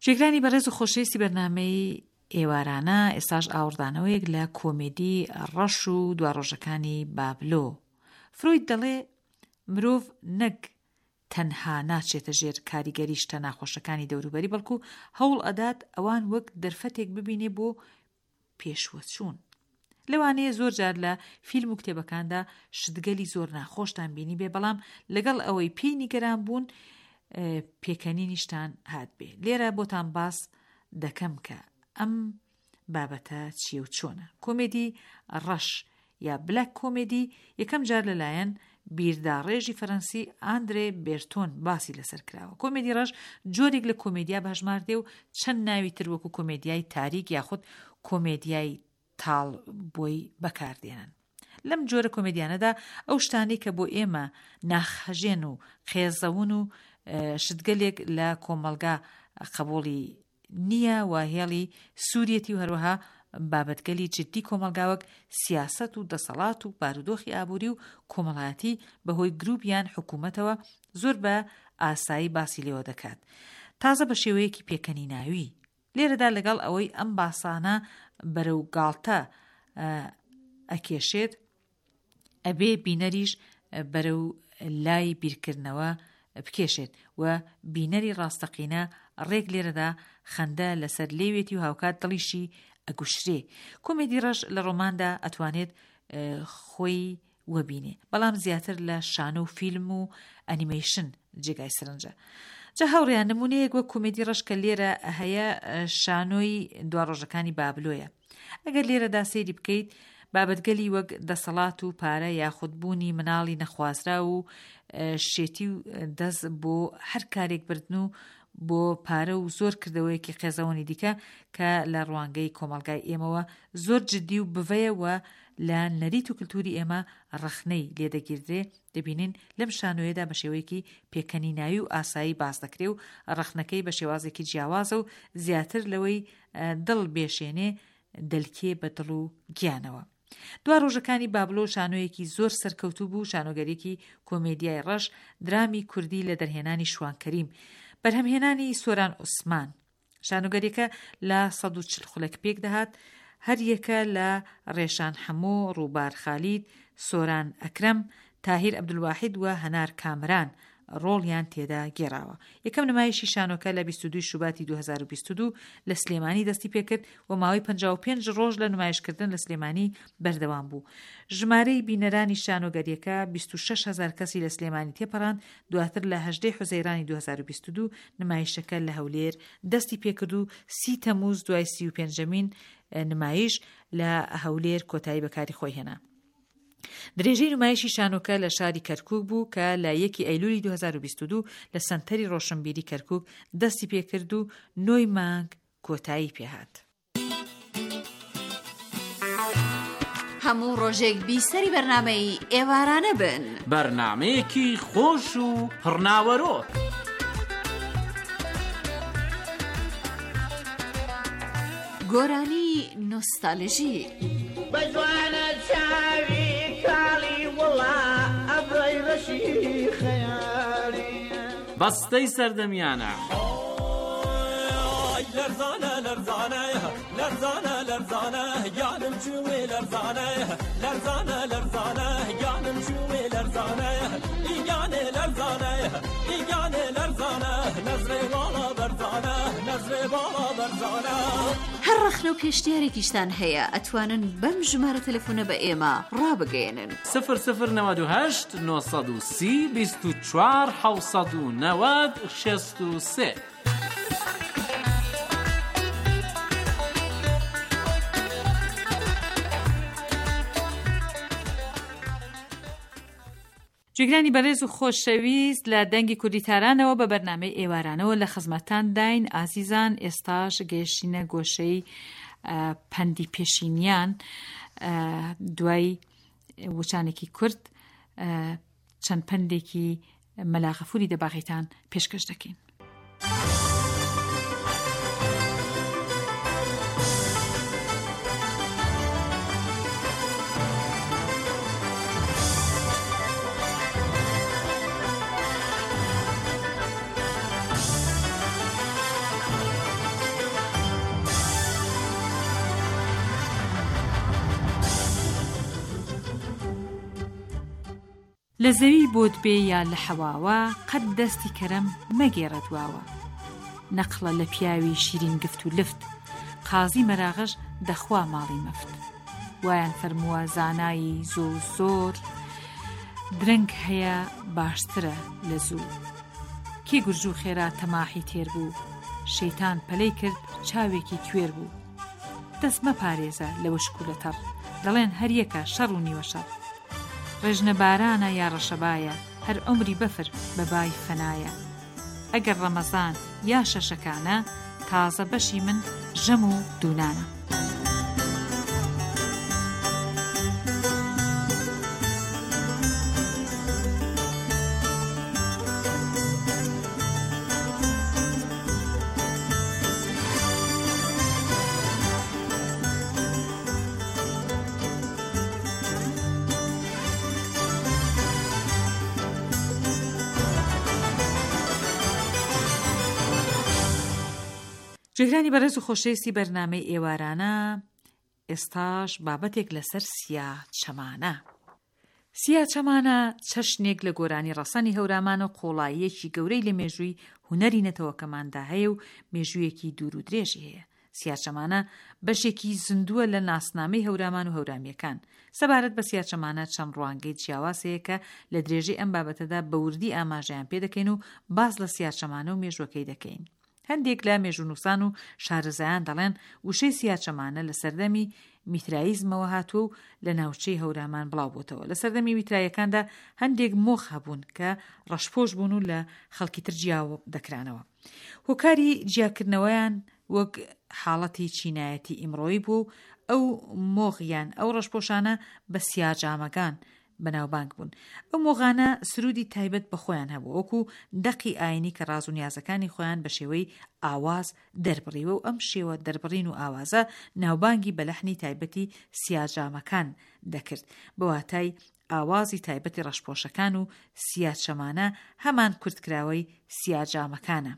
گوێگرانی بەڕێز و خۆشەویستی بەرنامەی ئێوارانە ئێستاش ئاوردانەوەیەک لە کۆمێدی ڕەش و دواڕۆژەکانی بابلۆ. فروید دەڵێ مرۆڤ نەک تەنها ناچێتە ژێر کاریگەری شتە ناخۆشەکانی دەوروبەری، بەڵکو هەوڵ ئەدات ئەوان وەک دەرفەتێک ببینێ بۆ پێشوەچوون. لەوانەیە زۆر جار لە فیلم و کتێبەکاندا شتگەلی زۆر ناخۆشتان بینی بێ، بەڵام لەگەڵ ئەوەی پێی نیگەران بوون پێکەنینیشتان هات بێ. لێرە بۆتان باس دەکەم کە ئەم بابەتە چیە و چۆنە. کۆمێدی ڕەش یا بلەک کۆمێدی یەکەم جار لەلایەن بیرداڕێژی فەرەنسی ئاندرێ بێرتۆن باسی لەسەر کراوە. کۆمێدی ڕەش جۆرێک لە کۆمێدیا بەژمار دێ و چەند ناوی تر وەکو کۆمێدیای تاریک یاخود کۆمێدیای تاڵ بۆی بەکاردێنن. لەم جۆرە کۆمێدیانەدا ئەو شتانی کە بۆ ئێمە ناخەژێن و خێزەون و شتگەلێک لە کۆمەلگا قبوڵی نییە و هێڵی سووریەتی و هەروەها بابەتگەلی جدی کۆمەلگاوەک سیاست و دەسەڵات و بارودۆخی ئابووری و کۆمەڵایەتی بەهۆی گروپ یان حکوومەتەوە زۆر بە ئاسایی باسی لێوە دەکات، تازە بە شێوەیەکی پێکەنی ناوی. لێرەدا لەگەڵ ئەوەی ئەم باسانە بەرەو گاڵتە ئەکێشێت، ئەبێ بینەریش بەرەو لای بیرکردنەوە بکێشێت و بینەری ڕاستەقینە ڕێک لێرەدا خەندە لەسەر لێوێتی و هاوکات دڵیشی ئەگوشرێ. کۆمێدی ڕەش لە ڕۆماندا ئەتوانێت خۆی وەبینێ، بەڵام زیاتر لە شانە و فیلم و ئەنیمەیشن جێگای سرنجە. جا هەوڕیان نمونەیەک وەک کۆمێدی ڕەش کە لێرە هەیە شانۆی دواڕۆژەکانی بابلۆیە. ئەگەر لێرەدا سەیری بکەیت بابەتگەلی وەک دەسەڵات و پارە یاخودبوونی مناڵی نەخوازرا و شێتی و دەست بۆ هەر کارێک بردن و بۆ پارە و زۆر کردەوەیەکی قێزەوەنی دیکە کە لە ڕوانگەی کۆمەلگای ئێمەوە زۆر جددی و بڤەیەوە لە نەریت و کللتوری ئێمە ڕەخنەی لێدەگیردرێ. دەبینین لەم شانۆیەدا بە شێوەیەکی پێکەنی ناوی و ئاسایی باس دەکرێ و ڕەخنەکەی بە شێوازێکی جیاوازە و زیاتر لەوەی دڵ بێشێنێ دەلکێ بە دڵ و گیانەوە. دواڕۆژەکانی بابلۆ شانۆیەکی زۆر سەرکەوتوو بوو، شانۆگەرێکی کۆمێدیای ڕەش، درامی کوردی لە دەرهێنانی شوان کەریم، بەرهەمهێنانی سۆران عوسمان. شانۆگەریەکە لە 140 خولەک پێک دەهات، هەر یەکە لە ڕێشان حەمۆ، ڕووبار خالید، سۆران ئەکرەم، تاهیر عەبدولواحید و هەنار کامران ڕۆڵیان تێدا گێڕاوە. یەکەم نمایشی شانۆکە لە 22 شوباتی 2022 لە سلێمانی دەستی پێکرد و ماوەی 55 ڕۆژ لە نمایشکردن لە سلێمانی بەردەوام بوو. ژمارەی بینەرانی شانۆگەریەکە 26,000 کەسی لە سلێمانی تێپەڕاند. دواتر لە 18 حوزەیرانی 2022 نمایشەکە لە هەولێر دەستی پێکرد و 30 تەمووز دوای 35مین نمایش لە هەولێر کۆتایی بەکاری خۆی هێنا. درێژەی نمایشی شانۆکە لە شاری کەرکووک بوو کە لە 1 ئەیلولی 2022 لە سەنتەری ڕۆشنبیری کەرکووک دەستی پێکرد و 9 مانگ کۆتایی پێهات. هەموو ڕۆژێک بیسەری بەرنامەی ئێوارانە بن، بەرنامەیەکی خۆش و پڕناوەرۆ. گۆرانی نۆستالژی بەجوانە چاوی کاڵی وڵا ئەبڕی ڕەشی خەیاڵی بەستەی سەردەمیانە لەرزانە لەرزانە لەرزانە لەرزانە گیانم چوێ لەرزانە لەرزانە لەرزانە گیانم چوێ لەرزانە ئیگانێ لەرزانە ئیگانێ لەرزانە نەزرێ باڵا بەرزانە نەزرێ باڵا بەرزانە. هەر ڕەخنە و پێشنیارێکیشتان هەیە ئەتوانن بەم ژمارە تەلەفۆنە بە ئێمە ڕابگەێنن 0098 930 24 790 63. جێگرانی بەڕێز و خۆشەویست لە دەنگی کوردیتارانەوە بە بەرنامەی ئێوارانەوە لە خزمەتان داین. ئازیزان ئێستاش گەشتینە گۆشەی پەندی پێشینیان دوای وچانێکی کورد چەند پەندێکی مەلاغەفوری دەباغیتان پێشکەش دەکەین. لە زەوی بۆت بێ یا لە حەواوە قەت دەستی کەرەم مەگێڕە دواوە. نەقڵە لە پیاوی شیرین گفت و لفت، قازی مەراغەش دەخوا ماڵی مەفت. وایان فەرمووە زانایی زۆر درەنگ هەیە باشترە لە زوو. کێ گورج و خێرا تەماحی تێر بوو، شەیتان پەلەی کرد چاوێکی کوێر بوو. دەست مەپارێزە لە وشک و لە تەڕ، دەڵێن هەریەکە شەڕ و نیوە شەڕ. ڕێژنە بارانە یا ڕەشەبایە، هەر عمری بەفر بەبای فەنایە. ئەگەر ڕەمەزان یا شەشەکانە، تازە بەشی من ژەم و دوونانە. جێگرانی بەڕێز و خۆشەویستی بەرنامەی ئێوارانە، ئێستاش بابەتێک لەسەر سیا چەمانە. سیا چەمانە چەشنێک لە گۆرانی ڕەسەنی هەورامانە و قۆڵاییەکی گەورەی لە مێژووی هونەری نەتەوەکەماندا هەیە و مێژوویەکی دوور و درێژی هەیە. سیا چەمانە بەشێکی زیندووە لە ناسنامەی هەورامان و هەورامیەکان. سەبارەت بە سیا چەمانە چەند ڕوانگەی جیاوازەیە کە لە درێژەی ئەم بابەتەدا بەوردی ئاماژەیان پێ دەکەین و باز لە سیا چەمانە و مێژوەکەی دەکەین. هەندێک لە مێژوونووسان و شارەزایان دەڵێن وشەی سیا چەمانە لە سەردەمی میترایزمەوە هاتووە و لە ناوچەی هەورامان بڵاو بووتەوە. لە سەردەمی میترایەکاندا هەندێک مۆخ هەبوون کە ڕەشپۆش بوون و لە خەڵکی تر جیاو دەکرانەوە. هۆکاری جیاکردنەوەیان وەک حاڵەتی چینایەتی ئیمڕۆیی بوو. ئەو مۆغیان ئەو ڕەشپۆشانە بە سیاجامەکان بەناوبانگ بوون. ئەو مۆغانە سرودی تایبەت بە خۆیان هەبوو، وەکو دەقی ئاینی کە ڕاز و نیازەکانی خۆیان بە شێوەی ئاواز دەربڕیوە و ئەم شێوە دەربڕین و ئاوازە ناوبانگی بە لەحنی تایبەتی سیاجامەکان دەکرد. بەواتای ئاوازی تایبەتی ڕەشپۆشەکان و سیاچەمانە هەمان کورتکراوەی سیاجامەکانە.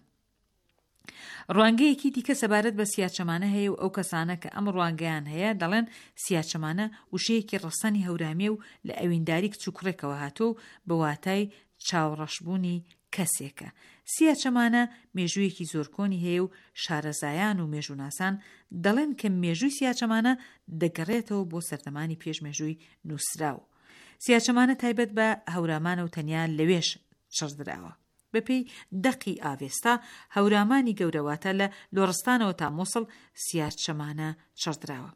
ڕوانگەیەکی دیکە سەبارەت بە سیاچەمانە هەیە و ئەو کەسانە کە ئەم ڕوانگەیان هەیە دەڵێن سیاچەمانە وشەیەکی ڕەسەنی هەورامیە و لە ئەوینداری کچووکڕێکەوە هاتوو بە واتای چاوڕەشبوونی کەسێکە. سیاچەمانە مێژوویەکی زۆرکۆنی هەیە و شارەزایان و مێژووناسان دەڵێن کە مێژووی سیاچەمانە دەگەڕێتەوە بۆ سەردەمانی پێشمێژووی نووسراو. سیاچەمانە تایبەت بە هەورامانە و تەنیا لەوێش شەردراوە. بەپێی دەقی ئاوێستا هەورامانی گەورەواتە لە لۆڕستانەوە تا مووسڵ سیاچەمانە شەردراوە.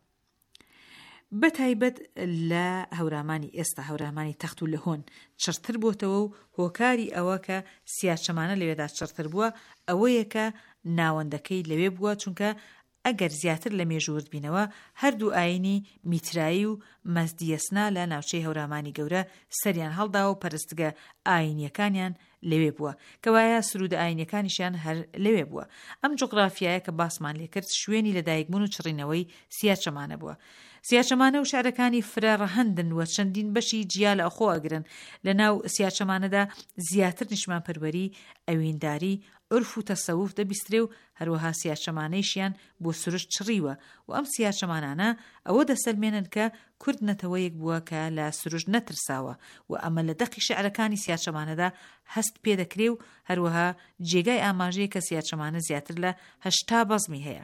بەتایبەت لە هەورامانی ئێستا هەورامانی تەخت و لەهۆن چرتر بۆتەوە و هۆکاری ئەوە کە سیاچەمانە لەوێدا چرتر بووە ئەوەیە کە ناوەندەکەی لەوێ بووە، چونکە ئەگەر زیاتر لە مێژوورد بینەوە هەردوو ئاینی میترایی و مەزدیەسنا لە ناوچەی هەورامانی گەورە سەریان هەڵداوە و پەرستگە ئاینیەکانیان لەوێ بووە، کەوایە سرود ئاینیەکانیشیان هەر لەوێ بووە. ئەم جوغرافیایە کە باسمان لێکرد شوێنی لەدایکبوون و چڕینەوەی سیاچەمانە بووە. سیاچەمانە و شارەکانی فرەڕەهەندن و چەندین بەشی جیا لە ئەخۆ ئەگرن. لە ناو سیاچەمانەدا زیاتر نیشمانپەروەری، ئەوینداری، عرف و تەسەوف دەبیسترێ و هەروەها سیاچەمانەیشیان بۆ سروش چڕیوە و ئەم سیاچەمانانە ئەوە دەسەلمێنن کە کورد نەتەوەیەک بووە کە لە سروش نەترساوە و ئەمە لە دەقی شعرەکانی سیاچەمانەدا هەست پێدەکرێ و هەروەها جێگای ئاماژەیە کە سیاچەمانە زیاتر لە 80 بەزمی هەیە.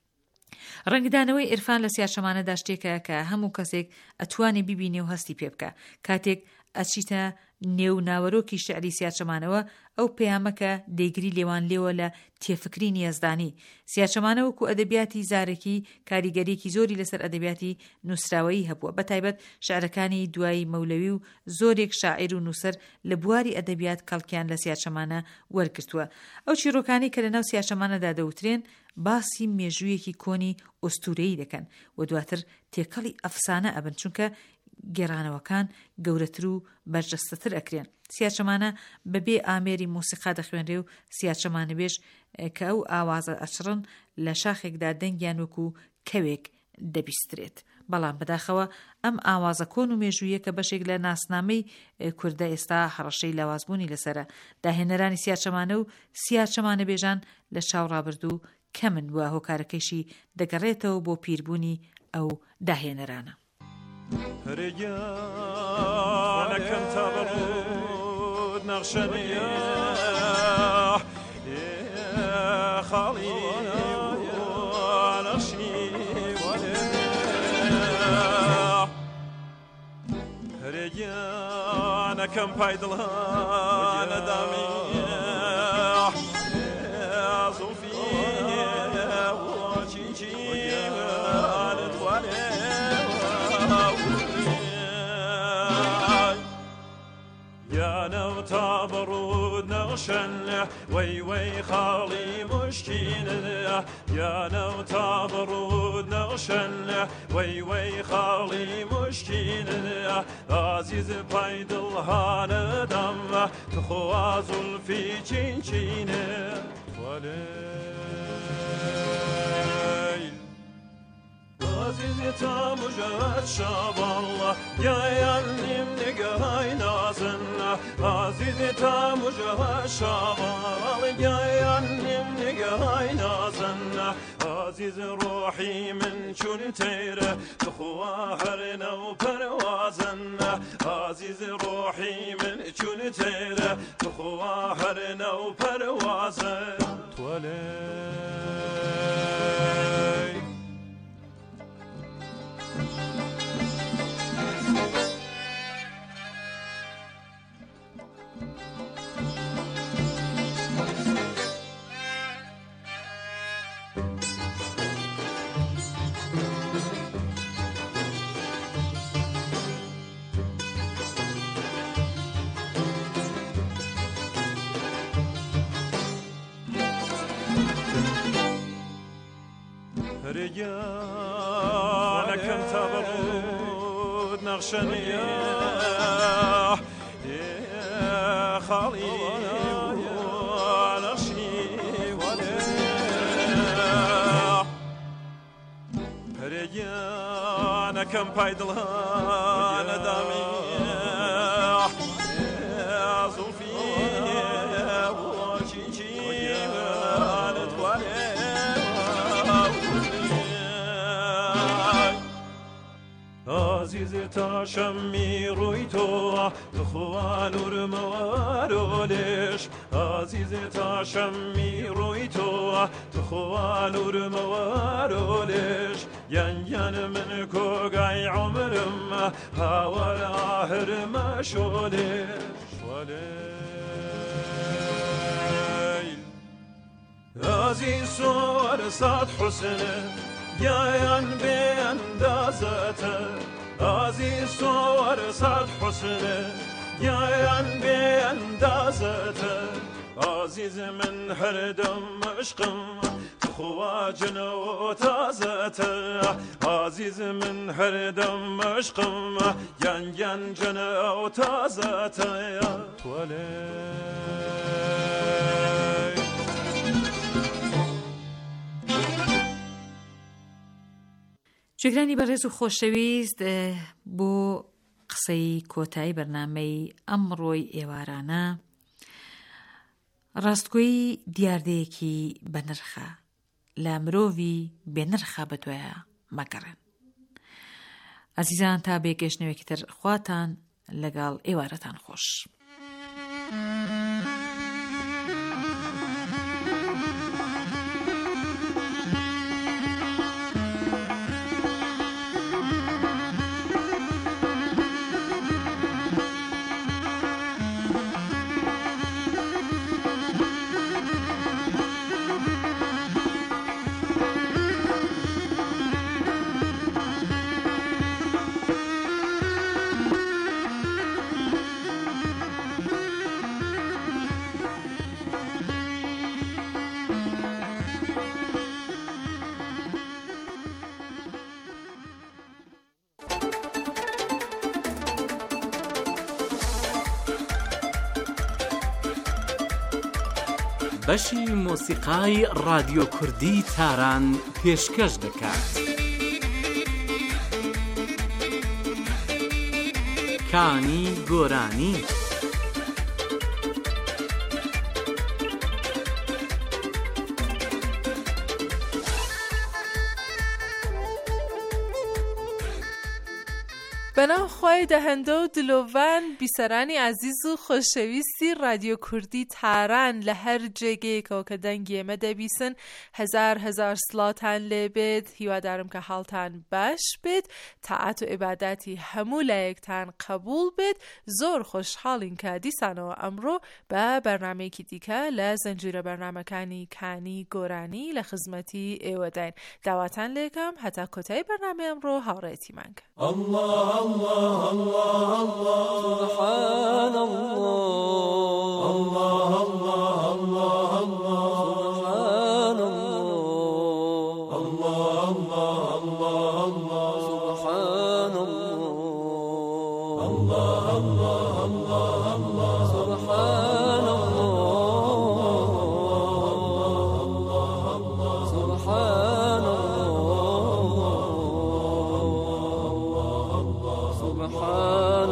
ڕەنگدانەوەی ئێرفان لە سیاچەمانەدا شتێکە کە هەموو کەسێک ئەتوانێ ببینێ و هەستی پێ بکە. کاتێک ئەچیتە نێو ناوەرۆکی شعری سیاچەمانەوە ئەو پەیامەکە دەیگری لێوان لێوە لە تێفکرینی یەزدانی. سیاچەمانە وەکو ئەدەبیاتی زارێکی کاریگەریەکی زۆری لەسەر ئەدەبیاتی نووسراوەیی هەبووە، بەتایبەت شعرەکانی دوای مەولەوی و زۆرێک شاعیر و نووسەر لە بواری ئەدەبیات کەڵکیان لە سیاچەمانە وەرگرتووە. ئەو چیرۆکانی کە لەناو سیاچەمانەدا دەوترێن باسی مێژوویەکی کۆنی ئۆستورەیی دەکەن و دواتر تێکەڵی ئەفسانە ئەبن، چونکە گێڕانەوەکان گەورەتر و بەرجەستەتر ئەکرێن. سیاچەمانە بەبێ ئامێری مۆسیقا دەخوێنرێ و سیاچەمانە بێش کە ئەو ئاوازە ئەچڕن لە شاخێکدا دەنگیان وەکو کەوێک دەبیسترێت. بەڵام بەداخەوە ئەم ئاوازە کۆن و مێژوویە کە بەشێک لە ناسنامەی کوردە ئێستا هەڕەشەی لاوازبوونی لەسرە. داهێنەرانی سیاچەمانە و سیاچەمانە بێژان لە چاوڕابردوو کەمن وە هۆکارەکەیشی دەگەڕێتەوە بۆ پیربوونی ئەو داهێنەرانە. رجانكم تبرود نغشني يا خالي ونغشني رجانكم بايدلها ندامي صوفي وشيشي يا نوتا برود نغشن وي خالي مشكين يا نوتا برود نغشن وي خالي مشكين عزيز بايدل هان دم تخوازل في چين عزيز تامجد شاب الله يا يعلم نقاي نازن عزيز تامجد شاب الله يا يعلم نقاي نازن عزيز روحي من شون تيره تخواهرنا وبروازن عزيز روحي من شون تيره تخواهرنا وبروازن تولي رجانكم تبرود نغشني يا خالي ونغشني رجانكم بايدلها ندامي صوفي وشيشي عزيز تاشمي رويتو تخوالور موارولش عزيز تاشمي رويتو تخوالور موارولش ين من كوغاي عمرم هاور آخر مشولش عزيز صور صاد حسن يا بأندازته عزيز صور صاد حسن يا بأندازته عزيز من هردم عشقم تخواجن وتازته عزيز من هردم عشقم ين جن وتازته يا تولي جگرانی بەڕێز و خۆشەویست بۆ قسەی کۆتایی بەرنامەی ئەمڕۆی ئێوارانە ڕاستگۆیی دیاردەیەکی بەنرخە لە مرۆڤی بێنرخە بەدوایە مەگەڕێن. ئازیزان تا بێگەشتنەوەیەکی تر خواتان لەگەڵ ئێوارەتان خۆش. بەشی مۆسیقای رادیۆ کوردی تاران پێشکەش دەکات. کانی گۆرانی. بنا خواه دهنده و دلوان بیسرانی عزیز و خوشویستی رادیو کردی تاران لهر جگه که دنگی مده بیسن هزار سلاتان لبید هیوا دارم که حالتان باش بید طاعت و عبادتی همو لایکتان قبول بید زور خوشحالین که دیسان و امرو به برنامه کی دیگه لزنجیر برنامه کانی گورانی لخدمتی ایودین دعوتان لیکم حتی کتای برنامه امرو هاورتی منگ الله الله الله الله سبحان الله الله الله الله الله سبحان الله الله الله الله الله سبحان الله سبحان الله سبحان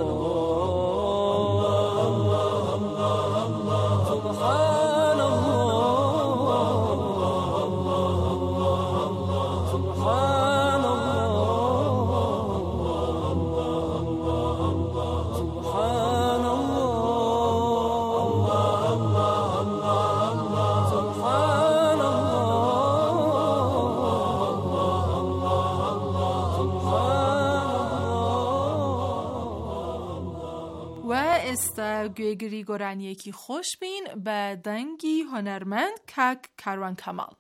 گویگری گرانی کی خوش بین به دنگی هنرمند کاک کاروان کمال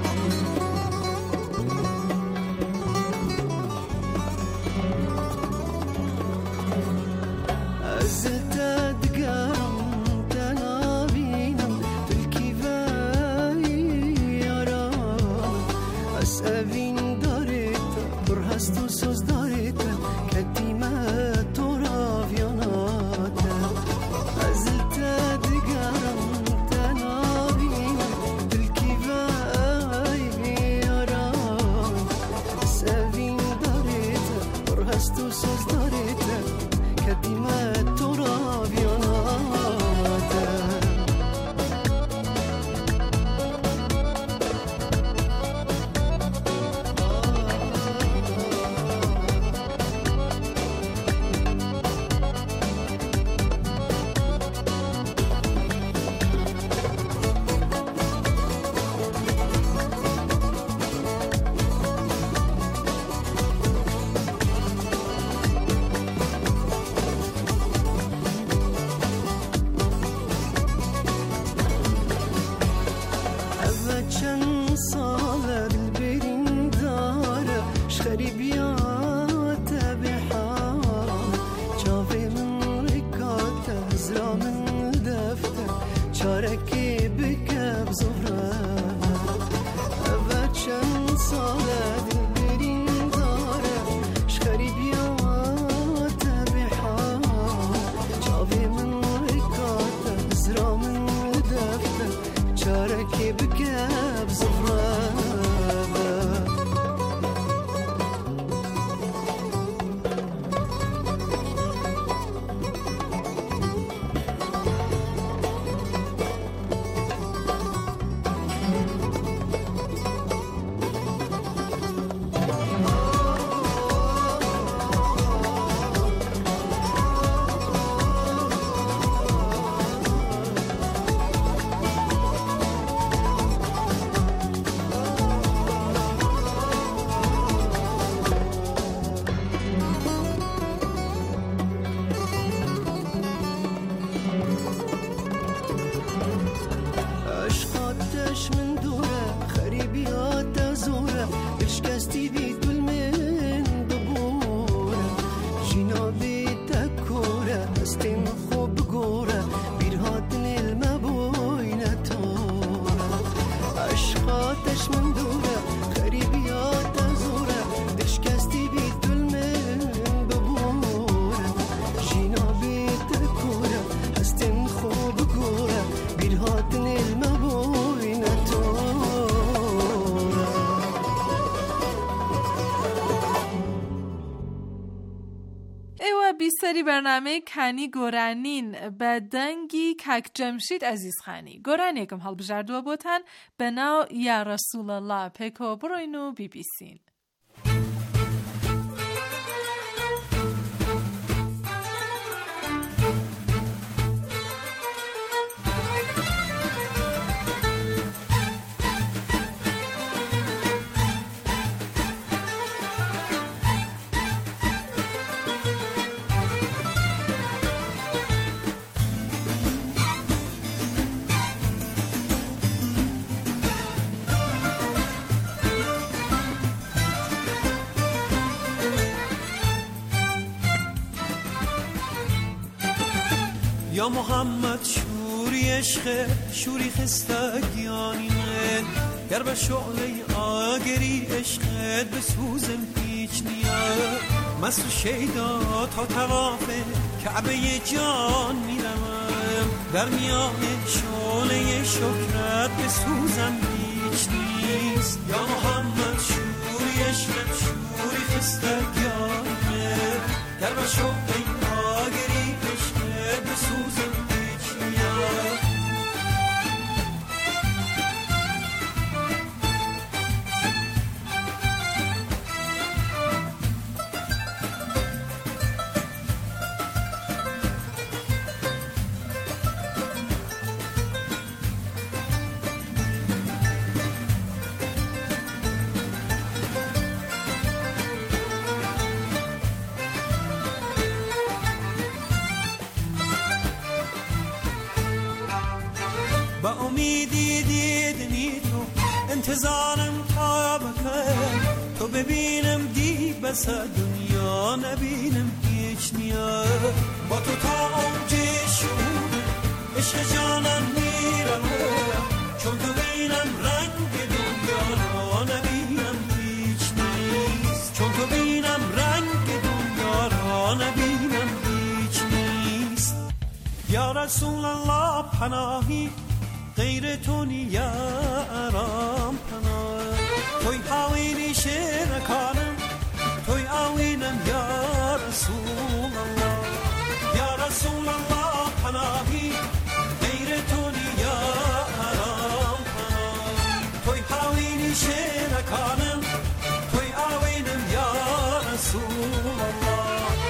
سری برنامه کانی گورانین به دنگی کاک جمشید عزیز خانی گورانی کم حال بجردو بوتن به ناو یا رسول الله پیکو بروینو بی بی سین یا محمد شوری عشق شوری خستگیانینه گر به شعله آگری عشقت بسوزم پیچ نیا مست و شیدا تا توافه کعبه جان میرم در میان شعله شکرت بسوزم پیچ نیست یا محمد شوری عشق شوری خستگیانینه گر به شعله آگری عشقت بسوزم پیچ نیا با امیدی دیدنی تو انتظارم تا بکن تو ببینم دی بس دنیا نبینم هیچ نیا با تو تا اونجا شعور عشق جانم میرم چون تو بینم رنگ دنیا را نبینم هیچ نیست چون تو بینم رنگ دنیا را نبینم هیچ نیست یا رسول الله پناهی غیر تو نیارم پناه توی آوینی شرکانم توی آوینم یا رسول الله یا رسول الله پناهی غیر تو نیارم پناه توی آوینی شرکانم توی آوینم یا رسول الله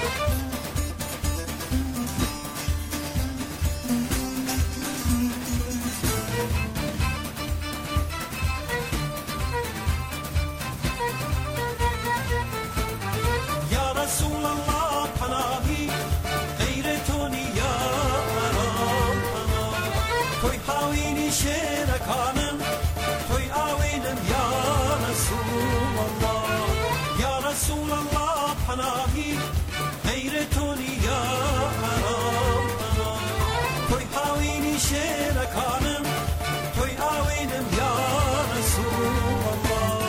رسول الله پناهی غیر تو نیارم پناه توی آوینی شرکانم توی آوینم یا رسول الله یا رسول الله پناهی غیر تو نیارم پناه توی آوینی شرکانم توی آوینم یا رسول الله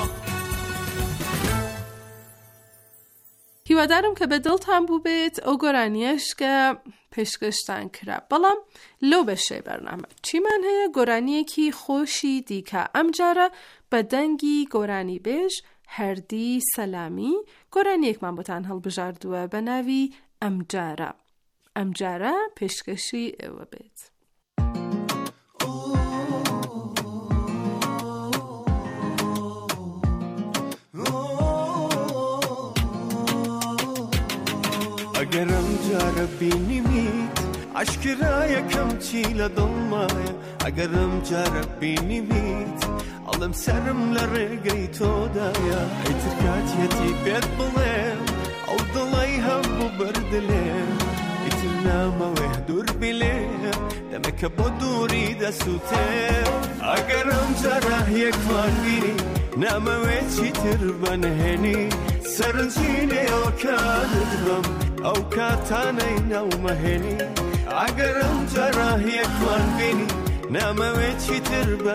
هیوادارم کە بە دڵتان بوو بێت ئەو گۆرانیەش کە پێشکەشتان کرا بەڵام لەو بەشەی بەرنامە چیمان هەیە گۆرانیەکی خۆشی دیکە ئەم جارە بە دەنگی گۆرانی بێژ هەردی سەلامی گۆرانیەکمان بۆتان هەڵبژاردووە بە ناوی ئەم جارە پێشکەشی ئێوە بێت ئەگەرم جارە بینیمیت عەشکرا یەکەم چی لە دڵمایە ئەگەرم جارە بینیمیت ئەڵێم سەرم لە ڕێگەی تۆدایە ئەیتر کاتیەتی پێت بڵێم ئەو دڵەی هەبوو بەردلێم ئیتر نامەوێ دوور بلێم دەمەکە بۆ دووری دەسووتێم ئەگەرم جارە یەکمان بینی نامەوێ چیتر بەنهێنی سەرنجینێ ئەوکانت بم ئەو کاتانەی ناومەهێنی ئەگەرم جارە یەکمان بینی نامەوێ چیتر